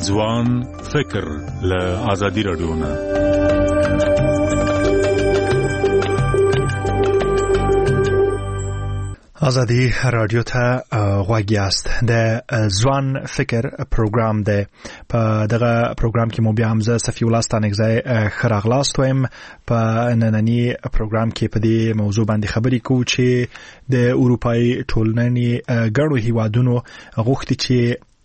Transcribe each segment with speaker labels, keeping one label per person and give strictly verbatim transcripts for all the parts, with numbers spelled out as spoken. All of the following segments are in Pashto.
Speaker 1: ځوان فکر له آزادي رادیو نه.
Speaker 2: آزادی رادیو ته غوږ یاست. د ځوان فکر پروګرام دی. په دغه پروګرام کې مو بیا هم زه صفي الله ستانکزی ښه راغلاست وایم. په ننني پروګرام کې په دې موضوع باندې خبرې کوو چې د اروپایي ټولنې ګڼو هیوادونو غوښتي چې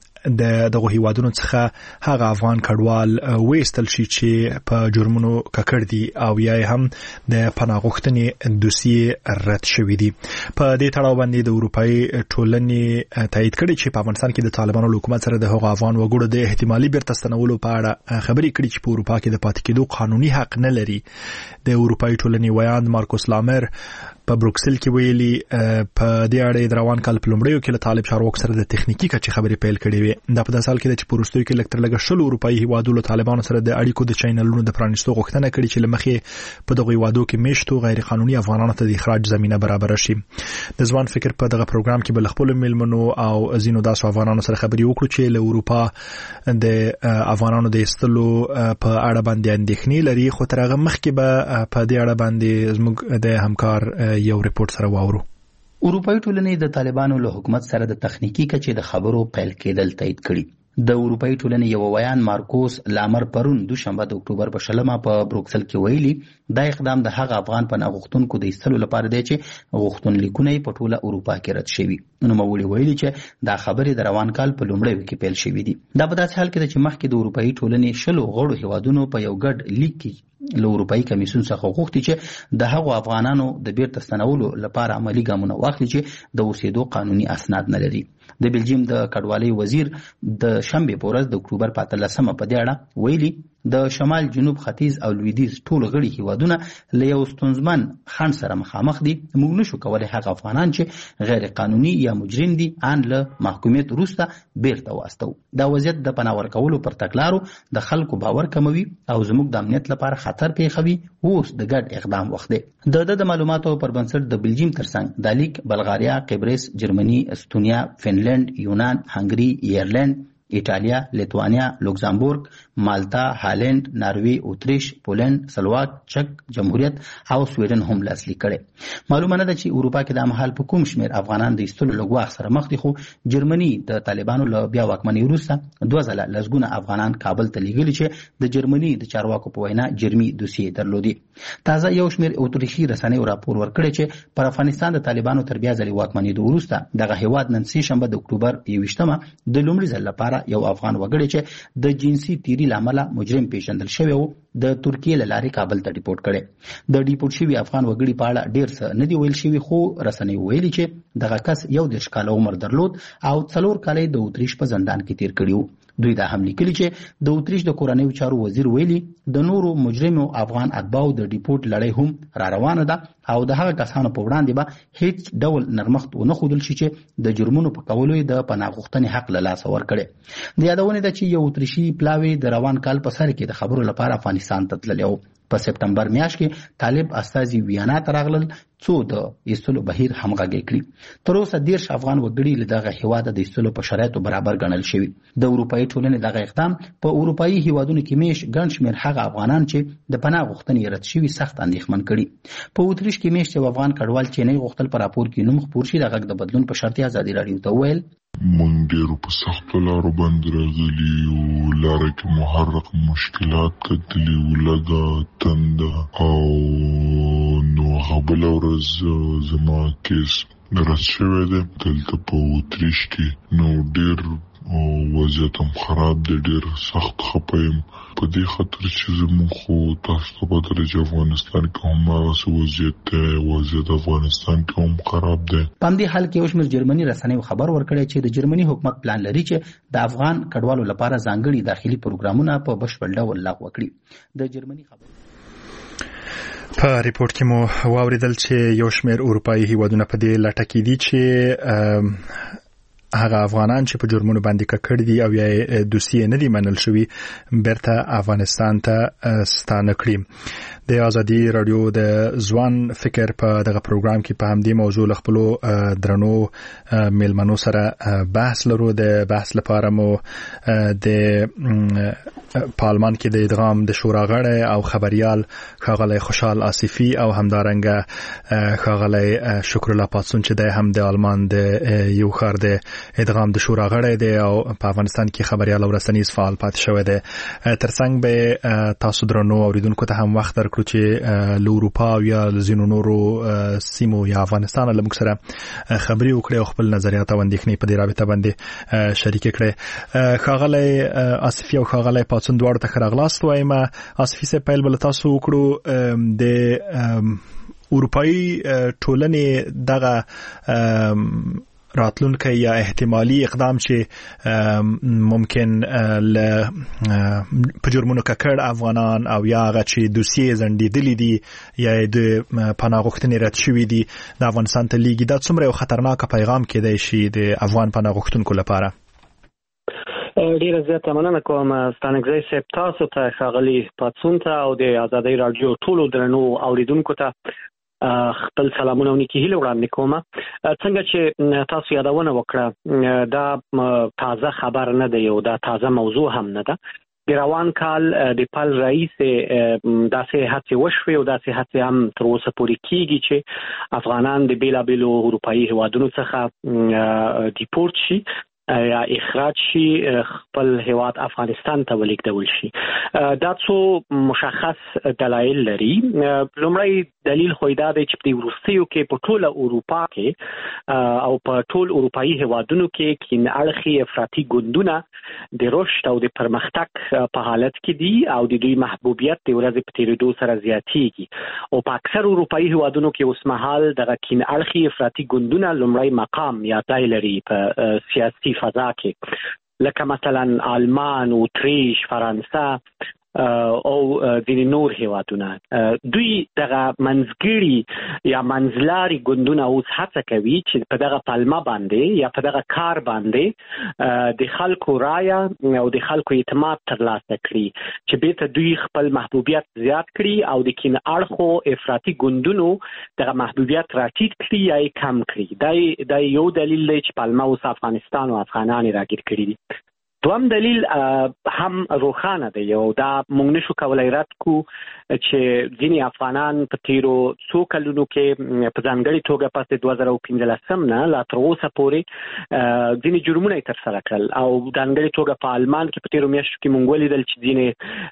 Speaker 2: د دغه هیوادونو څخه هغه افغان کډوال وېستل شي چې په جرمونو ککړ دي او یا هم د پناه غوښتنې دوسیې رد شوې دي. په دې تړاو باندې د اروپایي ټولنې تایید کړي چې په افغانستان کې د طالبانو حکومت سره د هغو افغان وګړو د احتمالي بیرته ستنولو په اړه خبرې کړي چې په اروپا کې د پاتې کېدو قانوني حق نه لري. د اروپایي ټولنې ویاند مارکوس لامر په بروکسل کې ویلي په دې اړه د روان کال په لومړیو کې له طالب چارواکو سره د تخنیکی کچې خبرې پیل کړې وې. دا په داسې حال کې چې په وروستیو کې لکتر لږ شل اروپایي هیوادونو له طالبانو سره د اړیکو د چینلونو د پرانیستو غوښتنه کړې چې لمخې په دغه هیوادو کې میشتو غیر قانوني افغانانو ته د اخراج زمينه برابر شي. د ځوان فکر په دغه پروګرام کې بل خپل میلمنو او زینو داسو افغانانو سره خبرې وکړو چې له اروپا د افغانانو د استلو په اړه باندې اندېښنې لري. خو تر هغه مخکې به په دې اړه باندې زموږ د همکار یو ریپورت سره واورو.
Speaker 3: اروپایي ټولنې د طالبانو له حکومت سره د تخنیکی کچې د خبرو پیل کېدل تایید کړي. د اروپایي ټولنې یو ویان مارکوس لامر پرون دوشنبه د اکتوبر په شلمه په بروکسل کې ویلي دا اقدام د هغه افغان پناه غوښتونکو د ایستلو لپاره دی چې غوښتنلیکونه په ټوله اروپا کې رد شوي. نوموړي ویلي چې دا خبرې د روان کال په لومړیو کې پیل شوې دي. دا په داسې حال کې ده چې مخکې د اروپایي ټولنې شلو غړو هیوادونو په یو ګډ لیک کې له اروپایي کمیسیون څخه غوښتي چې د هغو افغانانو د بیرته ستنولو لپاره عملی ګامونه واخلي چې د اوسېدو قانوني اسناد نه لري. د بلجیم د کډوالۍ وزیر د شنبې په ورځ د اکتوبر په اتلسمه په دې اړه ویلي د شمال جنوب ختیځ او لویدیځ ټول غړي هیوادونه له یو ستونزمن خنډ سره مخامخ دي. موږ نشو کولای هغه افغانان چې غیر قانوني یا مجرم دي ان له محکومیت وروسته بیرته واستو. دا وضعیت د پناه ورکولو پر تګلارو د خلکو باور کموي او زموږ د امنیت لپاره خطر پیښوي. اوس د ګډ اقدام وخت دی. د د معلوماتو پر بنسټ د بلجیم ترڅنګ د لیک بلغاریا، قبرس، جرمني، استونیا، فنلند، یونان، هنګري، ایرلند، ایټالیا، لیتوانیا، لوکزامبورګ، مالتا، هالند، ناروی، اتریش، پولند، سلواک، چک جمهوریت او سویډن هم لاسلیک کړي. معلومه نه ده چې اروپا کې د مهال په کوم شمیر افغانان د ایستلو لګواخ سره مخ دي. خو جرمني د طالبانو له بیا واکمنۍ وروسته دوه ځله لسګونه افغانان کابل ته لیږلي چې د جرمني د چارواکو په وینا جرمي دوسیې درلودي. تازه یو شمیر اتریشي رسنیو راپور ورکړی چې پر افغانستان د طالبانو تر بیا ځلې واکمنۍ وروسته دغه هیواد نن سه شنبه د اکتوبر یوویشتمه د لومړي ځل لپاره یو افغان وګړی چې د جنسي تیری لامل مجرم پیژندل شوی و د ترکیې له لارې کابل ته ډیپورټ کړي. د ډیپورټ شوی افغان وګړي په اړه ډیر څه نه دی ویل شوی. خو رسنۍ ویلي چې دغه کس یو دېرش کاله عمر درلود او څلور کاله د اتریش په زندان کې تیر کړي وو. دوی دا هم لیکلي چې د اتریش د کورنیو چارو وزیر ویلي د نورو مجرمو افغان اتباعو د ډیپورټ لړۍ هم را روانه ده او د هغه کسانو په وړاندې به هیڅ ډول نرمښت ونه ښودل شي چې د جرمونو په کولو یې د پناه غوښتنې حق له لاسه ورکړي. د یادونې ده چې یو اتریشي پلاوی د روان کال په سر کې د خبرو لپاره افغانستان ته تللی و. په سپټمبر میاشت کې طالب استازي ویانا ته راغلل څو د ایستلو بهیر همغږی کړي. تر اوسه دېرش افغان وګړي له دغه هیواده د ایستلو په شرایطو برابر ګڼل شوي. د اروپایي ټولنې دغه اقدام په اروپایي هیوادونو کې میش ګڼ شمېر هغه افغانان چې د پناه غوښتنې رد شوي سخت اندېښمن کړي. په اتریش کې میشت یو افغان کډوال چې نه غوښتل په راپور کې نوم خپور شي د غږ د بدلون په شرط ازادي راډیو ته وویل
Speaker 4: مونږ ډېرو په سختو لارو باندې راغلي او لاره کې مو هر رقم مشکلات کتلي و لږه تنده او نو هغه بله ورځ زما کیس رد شوی دی دلته په اتریش کې. نو ډېر وضعیت هم خراب دی، ډېر سخت خفه یم په دې خاطر چې زموږ خو تاسو ته پته لري چې افغانستان کې هم هغسې وضعیت دی، وضعیت افغانستان کې هم خراب دی.
Speaker 3: په همدې حال کې یو شمېر جرمني رسنیو خبر ورکړی چې د جرمني حکومت پلان لري چې د افغان کډوالو لپاره ځانګړي داخلي پروګرامونه په بشپړ ډول لغوه کړي. د جرمني خبر
Speaker 2: په ریپورت کې مو واوریدل چې یو شمېر اروپایي هیوادونه په دې لټه کې دي چې هغه افغانان چې په جرمونو باندې ککړ دي او یا دوسیې نه دي منل شوي بیرته افغانستان ته ستانه کړي. د ازادي رادیو د ځوان فکر په دغه پروګرام کې په همدې موضوع خپل درنو میلمنو سره بحث لرو. د بحث لپاره مو د پارلمان کې د ادغام د شورا غړی او خبريال ښاغلی خوشحال آصفي او همدارنګه ښاغلی شکر الله پاتسون چې د هم د آلمان د یو خار د ادغام د شورا غړی دی او په افغانستان کې خبريال او رسنیز فعال پاتې شوی دی. ترڅنګ به تاسو درنو اوریدونکو ته هم وخت درکړو چې له اروپا او یا زینو نورو سیمو یا افغانستان له موږ سره خبري وکړي او خپل نظریات او اندېښنې په دې رابطه باندې شریک کړي. ښاغلی آصفي او ښاغلی پاتسون دواړو ته ښه راغلاست وایم. آصفي صاحب پیل بل تاسو وکړو د اروپایي ټولنې دغه راتلونکي یا احتمالي اقدام چې ممکن ل په جرمونو ککړ افغانان او یا هغه چې دوسیې زندیدلې دي یا د پناه غوښتنې رد شوې دي د افغانستان ته لیږي، دا څومره یو خطرناک پیغام کېدای شي د افغان پناه غوښتونکو لپاره؟
Speaker 5: ډیره زیاته مننه کوم ستانګزی صاحب، تاسو ته ښاغلي پاتسون ته او د ازادۍ رادیو ټولو درنو اوریدونکو ته خپل سلامونه او نیکی هیله وړاندې کوم. څنګه چې تاسو یادونه وکړه دا تازه خبر نه دی او دا تازه موضوع هم نه ده. د روان کال د پال رئیس داسې هڅې وشوې او داسې هڅې هم تر اوسه پورې کیږي چې افغانان د بیلابیلو اروپایي هیوادونو څخه دیپورت شي یا اخراج شي، خپل هیواد افغانستان ته ولیږدول شي. دا څو مشخص دلایل لري. لومړی دلیل خو دا دی چې په وروستیو کې په ټوله اروپا کې او په ټول اروپایي هیوادونو کې کین اړخي افراطي ګوندونه د رشد او د پرمختګ په حالت کې دي او د دوی محبوبیت د ورځې په تیریدو سره زیاتیږي او په اکثر اروپایي هیوادونو کې اوس مهال دغه کین اړخي افراطي ګوندونه لومړی مقام یا ځای لري په سیاسي فضا کې، لکه مثلا آلمان، اتریش، فرانسه او ځینې نور هیوادونه. دوی دغه منځګړي یا منځلاري ګوندونه اوس هڅه کوي چې په دغه پلمه باندې یا په دغه کار باندې د خلکو رایه او د خلکو اعتماد ترلاسه کړي چې بیرته دوی خپل محبوبیت زیات کړي او د کین اړخو افراطي ګوندونو دغه محبوبیت راټیټ کړي یا یې کم کړي. دا یو دلیل دی چې پلمه اوس افغانستان او افغانان راګیر کړي دي. دوم دلیل هم روښانه دی او دا موږ نشو کولای رد کو چې ځینې افغانان په تیرو څو کلونو کې په ځانګړې توګه پس د دوه زره پنځلسم نه لا تر اوسه پورې ځینې جرمونه یې ترسره کړل او ځانګړې توګه په آلمان کې په تیرو میاشتو کې موږ ولیدل چې ځینې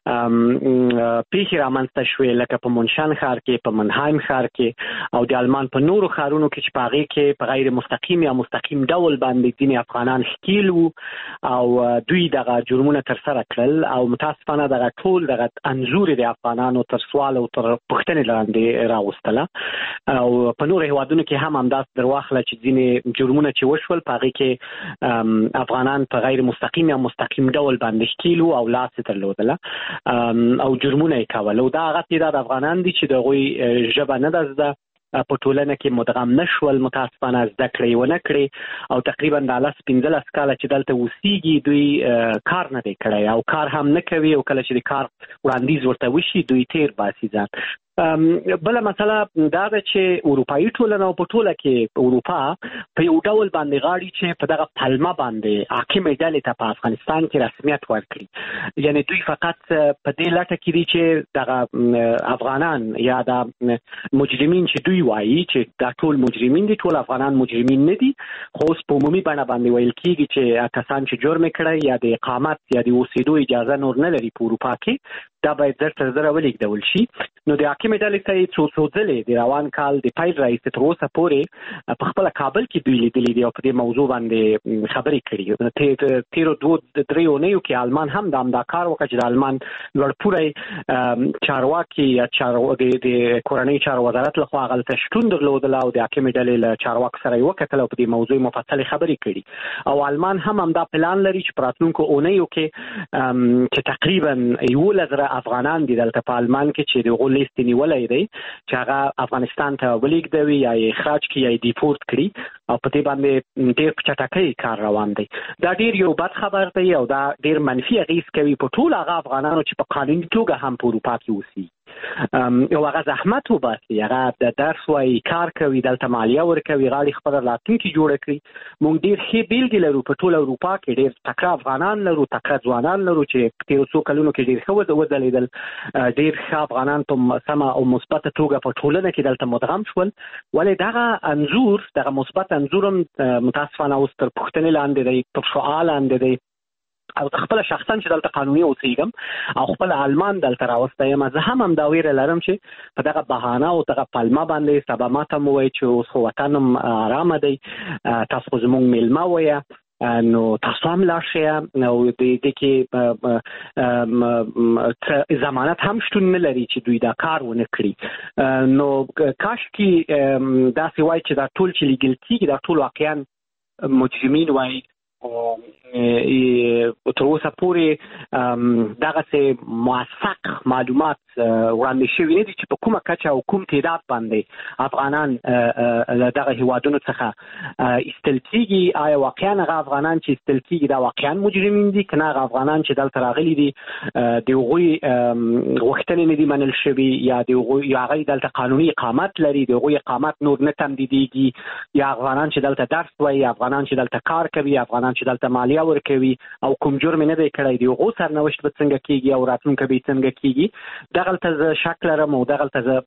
Speaker 5: پیښې رامنځته شوې، لکه په مونشن ښار کې، په منهایم ښار کې او د آلمان په نورو ښارونو کې چې په هغې کې په غیر مستقیم یا مستقیم ډول باندې ځینې افغانان ښکیل وو او دوی دغه جرمونه ترسره کړل او متاسفانه دغه ټول دغه انځور د افغانانو تر سوال او تر پوښتنې لاندې راوستله او په نورو هیوادونو کې هم همداس درواخله چې ځینې جرمونه چې وشول په هغې کې افغانان په غیر مستقیم یا مستقیم ډول باندې ښکیل وو او لاس یې درلودله او جرمونه یې کول او دا هغه تعداد افغانان دي چې د هغوی ژبه نه ده زده، په ټولنه کې مدغم نشول، متاسفانه زده کړې ونه کړې او تقریبا د لس پنځلس کاله چې دلته اوسېږي دوی کار نه دی کړی او کار هم نه کوي او کله چې د کار وړاندیز ورته وشي دوی تیر باسي ځان. بله مسله دا ده چې اروپایي ټولنه او په ټوله کې اروپا په یو ډول باندې غاړي چې په دغه پلمه باندې حاکمې ډلې ته په افغانستان کې رسمیت ورکړي. یعنی دوی فقط په دې لټه کې دي چې دغه افغانان یا د مجرمین چې دوی وایي چې دا ټول مجرمین دي، ټول افغانان مجرمین نه دي، خو اوس په عمومي بڼه باندې ویل کېږي چې کسان چې جرم کړی یا د اقامت یا د اوسېدو اجازه نور نه لري په اروپا کې، دا باید زر تر زره ولیږدول شي. نو د حاکمې ډلې ته یې څو څو ځلې د روان کال د پیل رئیس تر اوسه پورې په خپله کابل کې دوی لیدلي دي او په دې موضوع باندې خبرې کړي. تېرو دوو درېو اونیو کې آلمان هم د همدا کار وکړ چې د آلمان لوړپوړی چارواکي یا د کورنۍ چارو وزارت لخوا هغلته شتون درلودله او د حاکمې ډلې له چارواکو سره یې وکتل او په دې موضوع مفصلې خبرې کړي او آلمان هم همدا پلان لري چې په راتلونکو اونیو کې چې تقریبا یولس زره افغانان دي دلته په آلمان کې چې د هغو لیست یې نیولی دی چې هغه افغانستان ته ولیږدوي یا یې اخراج کړي یا یې ډیپورت کړي او په دې باندې ډېر په چټکۍ کار روان دی. دا ډېر یو بد خبر دی او دا ډېر منفي اغېز کوي په ټول هغه افغانانو چې په قانوني توګه هم په اروپا کې اوسي. او هغه زحمت وباسي، هغه د درس وای کار کوي، دلته مالیه ورکوي، غاړي خپل راتلونکي جوړ کړي. مونږ ډیر ښه بیلګې لرو په ټول اروپا کې، ډیر تکړه افغانان لرو، تکړه ځوانان لرو چې په تیرو څو کلونو کې ډیر ښه وځلیدل، ډیر ښه افغانان په سمه او مثبت توګه په ټولنه کې دلته مدغم شول. ولې دغه انزور دغه مثبت انزورم متاسفانه اوس تر پوښتنې لاندې دی، تر شعاع لاندې دی، او خپل شخصا چې دلته قانوني اوسېږم او خپل علمان دلته راوسته یم، زه هم همدا ویره لرم چې په دغه بهانه او دغه پلمه باندې سبا ماته مو وایي چې اوس خو وطنم ارامه دی، تاسو خو زموږ میلمه وایه، نو تاسو هم لاړ شئ، نو د دې کې ضمانت هم شتون نه لري چې دوی دا کار ونه کړي. نو کاشکي داسې وایي چې دا ټول چې لیګل کېږي دا ټول واقعا مجرمین وایي، تر اوسه پورې دغسې موثق معلومات وړاندې شوي نه دي چې په کومه کچه او کوم تعداد باندې افغانان له دغه هیوادونو څخه ایستل کېږي. آیا واقعا هغه افغانان چې ایستل کېږي دا واقعا مجرمین دي که نه هغه افغانان چې دلته راغلي دي د هغوی غوښتنې نه دي منل شوي، یا د هغوی یا هغوی دلته قانوني اقامت لري، د هغوی اقامت نور نه تمدیدېږي، یا افغانان چې دلته درس وایي، افغانان چې دلته کار کوي، افغانان چې دلته مالیه ورکوي او کوم جرم نه دی کړی، د هغو سرنوشت به څنګه کېږي او راتلونکی به څنګه کېږي. دغلته زه شک لرم او دغلته زه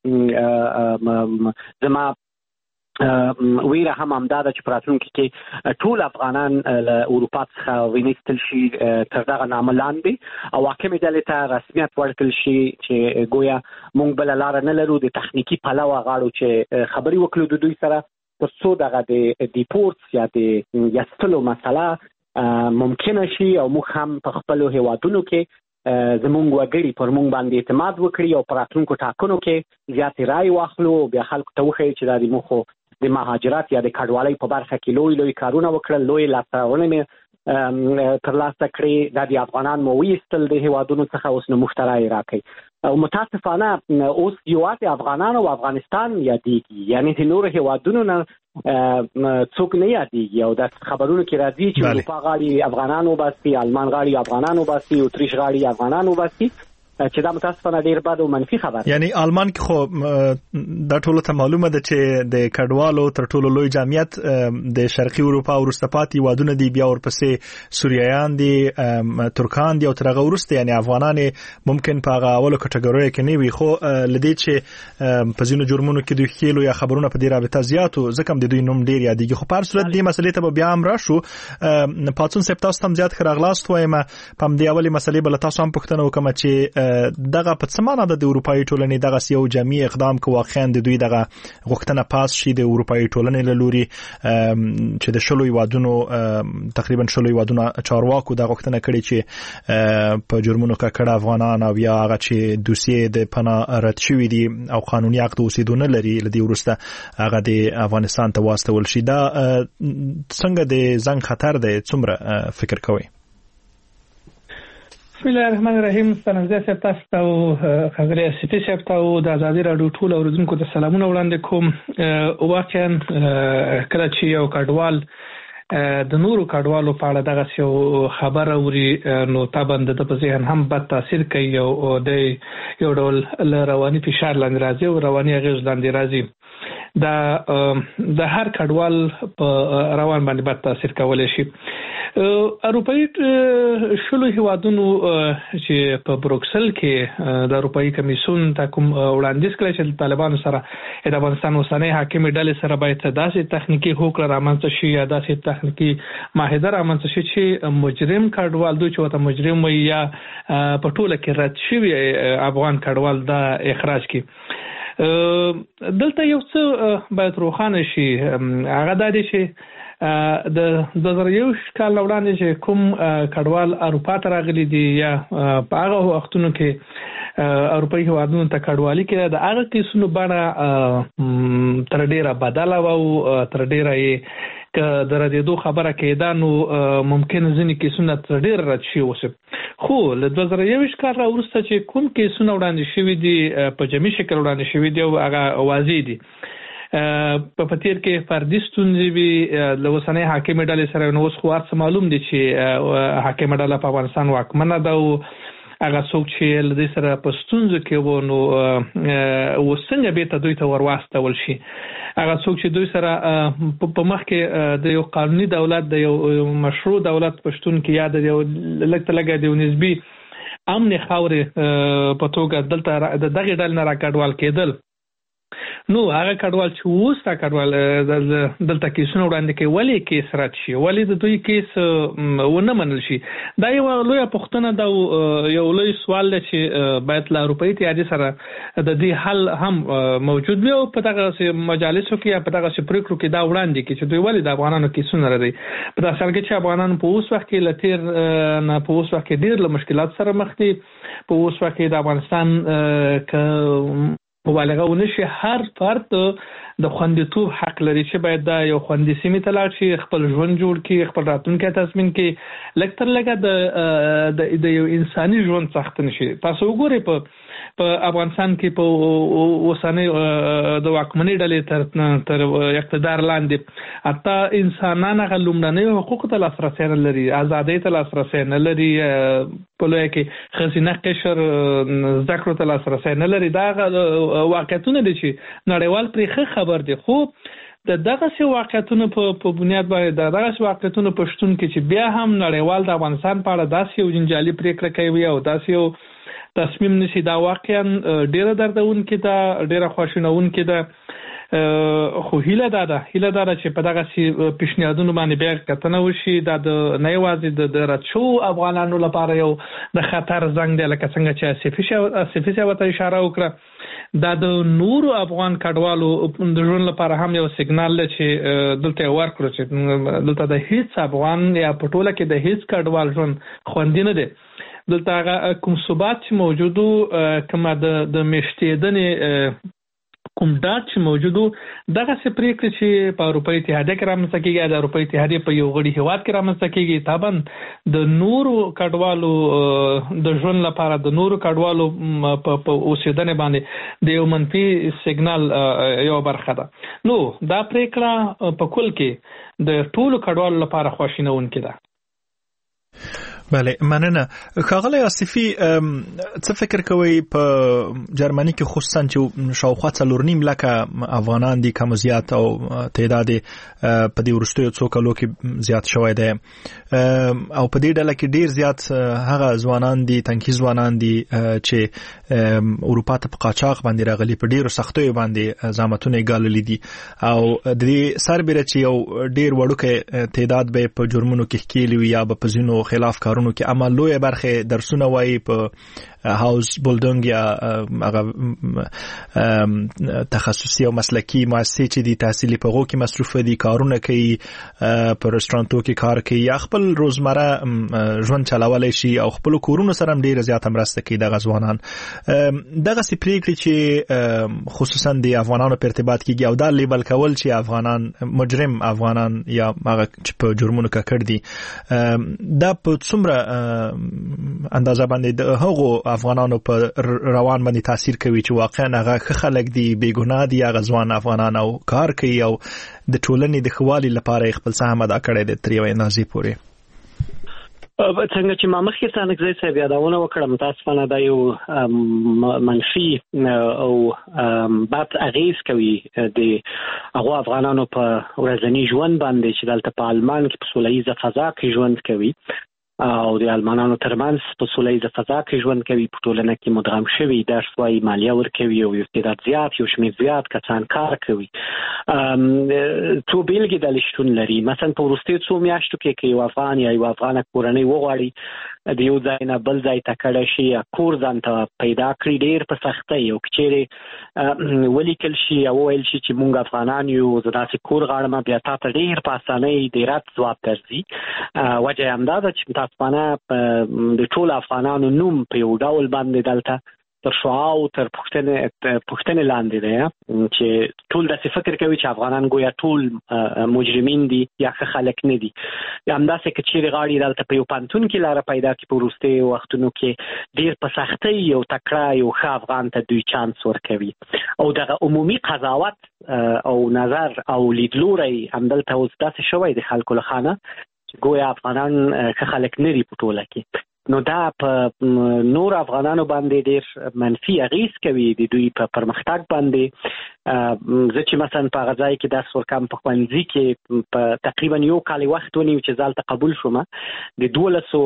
Speaker 5: زما ویره هم همدا ده چې په راتلونکي کې ټول افغانان له اروپا څخه وینستل شي تر دغه نامه لاندې او حاکمې ډلې ته رسمیت ورکړل شي چې ګویا موږ بله لاره نه لرو، د تخنیکي پلوه غواړو چې خبرې وکړو د دوی سره تر څو دغه د ډیپورټس یا د یستلو مسله ممکنه شي او موږ هم په خپلو هیوادونو کې زمونږ وګړي پر موږ باندې اعتماد وکړي او په راتلونکو ټاکنو کې زیاتې رای واخلو، بیا خلکو ته وښیي چې دا د موږ د مهاجرت یا د کډوالۍ په برخه کې لوی لوی کارونه وکړل، لوی لاسته راوړنې ترلاسه کړې، دا د افغانان مو ویستل د هیوادونو څخه، اوس نو موږ ته رای راکړئ. او متاسفانه اوس یوازې افغانان او افغانستان یادېږي، یعنې د نورو هیوادونو نه څوک نه یادېږي او دا خبرونو کې راځي چې اروپا غاړي افغانان وباسي، آلمان غاړي افغانان وباسي، اتریش غاړي افغانان وباسي، چې دا متاسفانه ډیر بد او منفي خبر.
Speaker 2: یعنی آلمان کې خو دا ټولو ته معلومه ده چې د کډوالو تر ټولو لوی جمعیت د شرقي اروپا او وروسته پاتې هیوادونه دي، بیا ورپسې سوریایان دي، ترکان دي او تر هغه وروسته یعنی افغانان ممکن په هغه اولو کټګوریو کې نه وي، خو لدې چې په ځینو جرمونو کې دوی خېلو یا خبرونه په دې رابطه زیاتو ځکه هم د دوی نوم ډیر یادېږي. خو په هر صورت دې مسلې ته به بیا هم راشو. پاڅون صاحب تاسو هم زیات ښه راغلاست وایم په همدې اولې مسلې به له تاسو هم پوښتنه وکړم چې دغه په څه معنی ده د اروپایي ټولنې دغه یو جمعي اقدام که واقعا د دوی دغه غوښتنه پاس شي د اروپایي ټولنې له لوري چې د شلو هیوادونو تقریبا شلو هیوادونو چارواکو دا غوښتنه کړې چې په جرمونو ککړه افغانان او یا هغه چې دوسیې د پناه رد شوي دي او قانوني حق د اوسېدو نه لري له دې وروسته هغه د افغانستان ته واستول شي. دا څنګه د زنګ خطر دی، څومره فکر کوئ؟
Speaker 6: بسم الله الرحمن الرحیم. ستنځه صاحب تاسو ته او خبرې سپی صاحب ته او د ازادي راډیو ټول اوریدونکو ته سلامونه وړاندې کوم. واقعا کله چې یو کډوال د نورو کډوالو په اړه دغه یو خبر اوري نو طبعا د په ذهن هم بد تاثیر کوي او د یو ډول رواني فشار لاندې راځي او رواني اغېز لاندې راځي. دا د هر کډوال په روان باندې بد تاثیر کولای شي. اروپایي شلو هیوادونو چې په بروکسل کې د اروپایي کمیسیون ته کوم وړاندیز کړی چې طالبانو سره د افغانستان اوسنۍ حاکمې ډلې سره باید داسې تخنیکی هوکړه رامنځته شي یا داسې تخنیکی معاهده رامنځته شي چې مجرم کډوال دوی چې ورته مجرم وي یا په ټوله کې رد شوي افغان کډوال دا اخراج کړي. دلته یو څه باید روښانه شي، هغه دا دی چې د دوه زره یو کال وړاندې چې کوم کډوال اروپا ته راغلي دي یا په هغه وختونو کې اروپایي هیوادونو ته کډوالي کړې، د هغه کیسونو بڼه تر ډیره بدله او تر ډیره یې که د ردېدو خبره کېده نو ممکن ځینې کیسونه تر ډېر رد شي اوسه. خو له دوه زره یوویشت کال راوروسته چې کوم کیسونه وړاندې شوي دي په جمعي شکل وړاندې شوي دي او هغه واضح دي. په پتیر کې فردي ستونزې وي له اوسنۍ حاکمې ډلې سره، نو اوس خو هر څه معلوم دي چې حاکمه ډله په افغانستان واکمنه ده او هغه څوک چې له دې سره په ستونزو کې وو نو وسنګ به ته دوی ته ورواستول شي هغه څوک چې دوی سره په مخ کې د یو قانوني دولت د یو مشروع دولت پښتون کې یاد دی لکه لګا دی نسبی امن خاورې په توګه دلته د دغه ډول نه راکړوال کېدل نو هغه کډوال چې اوس تا کډوال دلته کیسونه وړاندې کوي ولې کیس رد شي ولې د دوی کیس ونه منل شي دا یو لوی پوښتنه دا یو لوی سوال دی چې باید له اروپایي اتحادیې سره د دې حل هم موجود وي او په دغه مجالسو کې په دغه پریکړو کې دا وړاندې کوي چې دوی ولې د افغانانو کیسونه لري په داسې حال کې چې افغانان په اوس وخت کې له تیر نه په اوس وخت کې ډېر له مشکلات سره مخ دي په اوس وخت کې د افغانستان که مبالغه ونشي هر فرد د خوندیتوب حق لري چې باید دا یو خوندي سیمې ته لاړ شي خپل ژوند جوړ کړي خپل راتلونکی تضمین کړي لږ تر لږه د د یو انساني ژوند څښتن شي تاسو وګورئ په په افغانستان کې په اوسنۍ د واکمنۍ ډلې تر تر اقتدار لاندې حتی انسانان هغه لومړنۍ حقوق ته لاسرسی نه لري ازادۍ ته لاسرسی نه لري په لویه کې ښځینه قشر زده کړو ته لاسرسی نه لري دا واقعیتونه دي چې نړیوال پرې ښه خبر دي خو د دغه واقعیتونو په بنیاد باندې د دغه واقعیتونو په شتون کې چې بیا هم نړیوال د افغانستان په اړه داسې یو جنجالي پریکړه کوي او داسې یو تصمیم نشي دا واقعا ډیره دردونکې ده ډیره خواشینونکې ده خو هیله ده ده هیله ده چې په دغه پیشنهادونو باندې بیا کتنه وشي دا د نه یوازې د رد شو افغانانو لپاره یو د خطر زنګ دی لکه څنګه چې اسفي صاحب ته اشاره وکړه دا د نورو افغان کډوالو د ژوند لپاره هم یو سیګنال دی چې دلته ورکړو چې دلته د هیڅ افغان یا په ټوله کې د هیڅ کډوال ژوند خوندي نه دی دلته هغه کوم ثبات چې موجودو کومه د د میشتېدنې کوم ډاټ چې موجودو دغه څه پریکړې چې په اروپایي اتحادیه کې رامنځته کېږي د اروپایي اتحادیې په یو غړي هیواد کې رامنځته کېږي طبعا د نورو کډوالو د ژوند لپاره د نورو کډوالو په اوسېدنې باندې د یو منفي سیګنال یو برخه ده نو دا پریکړه په کل کې د ټولو کډوالو لپاره خواشینونکې ده
Speaker 2: بله مننه ښاغلی آصفي څه فکر کوئ په جرمني کې خصوصا چې شاوخوا څلور نیم لکه افغانان دي کم زیات او تعداد په دې وروستیو څو کالو کې زیات شوی دی او په دې ډله کې ډیر زیات هغه ځوانان دي تنکي ځوانان دي چې اروپا ته په قاچاق باندې راغلي په ډیرو سختیو باندې زحمتونه یې ګاللي دي او د دې سربېره چې یو ډیر وړوکی تعداد به په جرمونو کې ښکېلي وي یا به په ځینو خلاف کارونو کې عمل لوی برخه درسونه وایي په هاوس بولډنګ یا هغه تخصصي او مسلکی مؤسسې چې دي تحصیلي په غو کې مصروف دي کارونه کوي په رستورانتو کې کار کوي یا خپل روزمره ژوند چلولای شي او خپل کورونو سره ډیر زیات مرسته کوي د غزوانان دغه سي پریکړې چې خصوصا د افغانانو په ارتباط کې او دا لیبل کول چې افغانان مجرم افغانان یا هغه چې په جرمونو کې کړ دي دا په څومره اندازه باندې د هغو افغانانو په روان باندې تاثیر کوي چې واقعا هغه ښه خلک دي بې ګناه دي هغه ځوان افغانان او کار کوي او د ټولنې د ښه والي لپاره خپل سهم ادا کړی دی تر یوې اندازې پورې
Speaker 5: څنګه چې ما مخکې ستانکزی صاحب یادونه وکړه متاسفانه دا یو منفي او بد اغیز کوي د هغو افغانانو په ورځني ژوند باندې چې دلته په آلمان کې په سوله ییزه فضا کې ژوند کوي او د آلمانانو ترمنځ په سوله ییزه فضا کې ژوند کوي په ټولنه کې مدغم شوي درس وایي مالیه ورکوي او یو تعداد زیات یو شمېر زیات کسان کار کوي څو بېلګې ډلې شتون لري مثلا په وروستیو څو میاشتو کې که یو افغان یا یو افغانه کورنۍ وغواړي د یو ځای نه بل ځای ته کډه شي یا کور ځان ته پیدا کړي ډېر په سختۍ او که چیرې ولیکل شي یا وویل شي چې موږ افغانان یو زه داسې کور غواړم بیا تا ته ډېر په اسانۍ د رد ځواب درځي وجه یې همدا ده چې متاسفانه د ټولو افغانانو نوم په یو ډول باندې دلته تر شعاع او تر پوښتنې پوښتنې لاندې دی چې ټول داسې فکر کوي چې افغانان ګویا ټول مجرمین دي یا ښه خلک نه دي همداسې که چیرې غواړي دلته په یو پوهنتون کې لاره پیدا کړي په وروستیو وختونو کې ډېر په سختۍ یو تکړه یو ښه افغان ته دوی چانس ورکوي او دغه عمومي قضاوت او نظر او لیدلوری همدلته اوس داسې شوی د خلکو له خوا نه چې ګویا افغانان ښه خلک نه دي په ټوله کې نو دا په نور افغانانو باندې ډېر منفي اغیز کوي د دوی په پرمختګ باندې. زه چې مثلا په غځای کې درس ورکم په ښوونځي کې په تقریبا یو کال وخت ونیو چې ځالته قبول شوم. د دولسو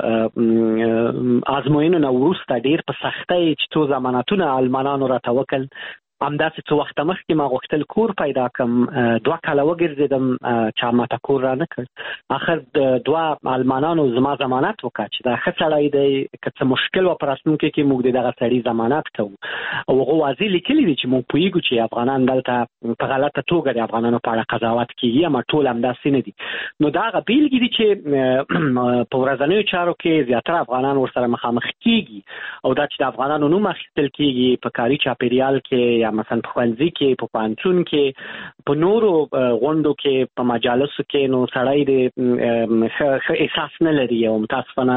Speaker 5: ازموینو نه وروسته ډېر په سختۍ چې څو ضمانتونه المانانو راته وکړل، همداسې څو وخت مخکې ما غوښتل کور پیدا کړم. دوه کاله وګرځېدم چې ماته کور را نه کړ. آخر دوه المانانو زما ضمانت وکړ چې دا ښه سړی دی، که څه مشکل و په راتلونکي کې موږ د دغه سړي ضمانت کوو. او هغه واضح لیکلي دي چې موږ پوهېږو چې افغانان دلته په غلطه توګه د افغانانو په اړه قضاوت کېږي، اما ټول همداسې نه دي. نو دا هغه بېلګې دي چې په ورځنیو چارو کې زیاتره افغانان ورسره مخامخ کېږي، او دا چې د افغانانو نوم اخیستل کېږي په کاري چاپېریال کې یا مثلا په ښوونځي کې، په پوهنتون کې، په نورو غونډو کې، په مجالسو کې، نو سړی د ښه احساس نه لري او متاسفانه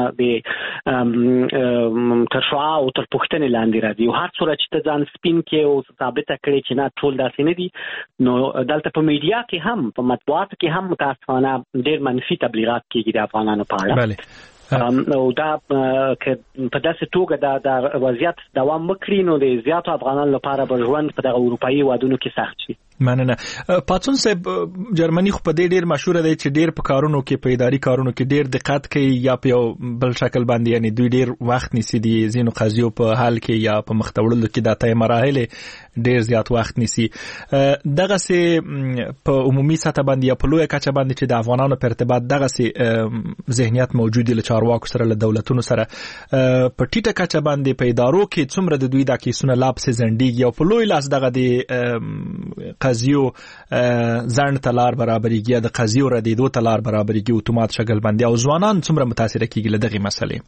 Speaker 5: د تر شعاع او تر پوښتنې لاندې راځي. او هر څومره چې ته ځان سپین کې او ثابته کړې چې نه ټول داسې نه دي، نو دلته په میډیا کې هم په مطبوعاتو کې هم متاسفانه ډېر منفي تبلیغات کېږي د افغانانو په اړه. او دا که په داسې توګه دا د وضعیت دوام وکړي نو د زیاتو افغانانو لپاره به ژوند په دغه اروپایي هیوادونو کې سخت شي.
Speaker 2: مننه. پاتون صاحب، جرمني خو په دې ډیر مشهور دی چې ډیر په کارونو کې، په اداري کارونو کې ډیر دقت کوي، یا په یو بل شکل باندې، یعنی دوی ډیر وخت نیسي دي زینو قضیو په حل کې یا په مختوړلو کې، د تای مراحل ډیر زیات وخت نیسي. دغه سي په عمومي سطح باندې یا په لوی کچه باندې چې د افغانانو په ارتباط دغه سي ذهنیت موجود دی له چارواکو سره، له دولتونو سره په ټیټه کچه باندې په ادارو کې څومره د دوی د کیسونو لاپس زندګي او په لوی لاس دغه د قضیو ځان تلار برابرېږي، د قضیو ردیدو تلار برابرېږي اتومات شکل باندې، او ځوانان څومره متاثر کیږي له دغه مسلې؟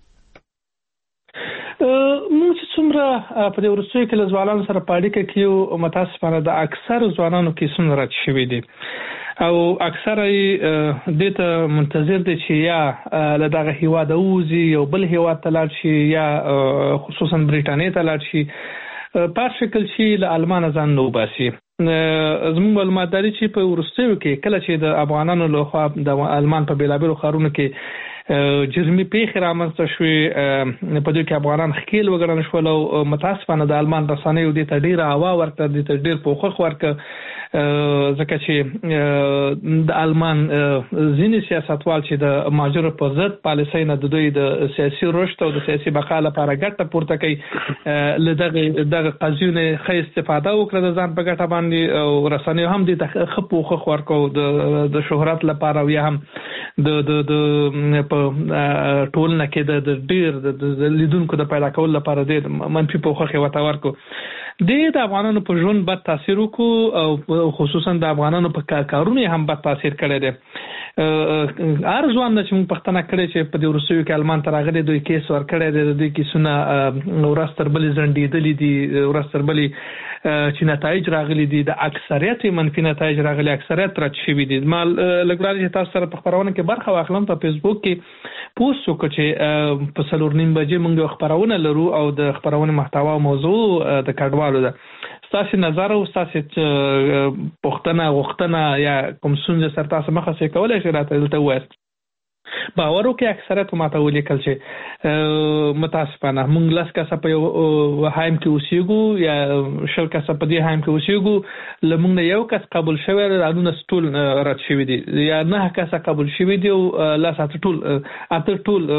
Speaker 6: موږ چې څومره په دې ورسوي کې له ځوانانو سره په اړیکه کې یو، متاسفانه د اکثر ځوانانو کیسونه رد شوي دي، او اکثر دې ته منتظر دي چې یا له دغه هیواده ووځي، یو بل هیواد ته لاړ شي، یا خصوصا بریټانیا ته لاړ شي، په شکل شي له آلمان ځان نو باسي. زموږ معلومات داري چې په وروستیو کې کله چې د افغانانو له خوا د آلمان په بیلابیلو ښارونو کې جرمي پیښې رامنځته شوې، په دوی کې افغانان ښکیل وګڼل شول، او متاسفانه د آلمان رسنیو دې ته ډېره هوا ورکړه، دې ته ډېر پوښښ ورکړه، ځکه چې د آلمان ځینې سیاستوال چې د مهاجرو په ضد پالیسۍ نه د دوی د سیاسي رشد او د سیاسي بقا لپاره ګټه پورته کوي، له دغه دغه قضیو نه ښه استفاده وکړه د ځان په ګټه باندې، او رسنیو هم دې ته ښه پوښښ ورکړو د د شهرت لپاره، او یا هم د د د په ټولنه کې د ډېر د لیدونکو د پیدا کولو لپاره ډېر منفي پوښښ یې ورته ورکړو. دې د افغانانو په ژوند بد تاثیر وکړو، او خصوصا د افغانانو په کارونو هم بد تاثیر کړی دی. هر ځوان چې موږ پښتنه کړی چې په دې وروستیو کې آلمان ته راغلی، دوی کیس ورکړی دی، د دوی کیسونه ورځ تر بلې ځنډېدلي دي، ورځ تر بلې چې نتایج راغلي دي، د اکثریت منفي نتایج راغلي، اکثریت رد شوي دي. ما لږ وړاندې چې تاسو سره په خپرونه کې برخه واخلم، په فیسبوک کې پوسټ وکړ چې په څلور نیم بجې موږ یو خپرونه لرو، او د خپرونې محتوا او موضوع د کډوالو ده. ستاسو نظر او ستاسو پوښتنه غوښتنه یا کوم څه سره تاسو مخه سي کولای شئ راته دلته وایست. باور وکړئ اکثریت ماته ولیکل چې متاسفانه موږ لاس کاسه په یو هایم کې اوسېږو، یا شل کاسه په دې هایم کې اوسېږو، لمونږ نه یو کس قبول شوی رادونه ټول رد شوی دي، یا نه کاسه قبول شوی دي، او لاس اته ټول اته ټول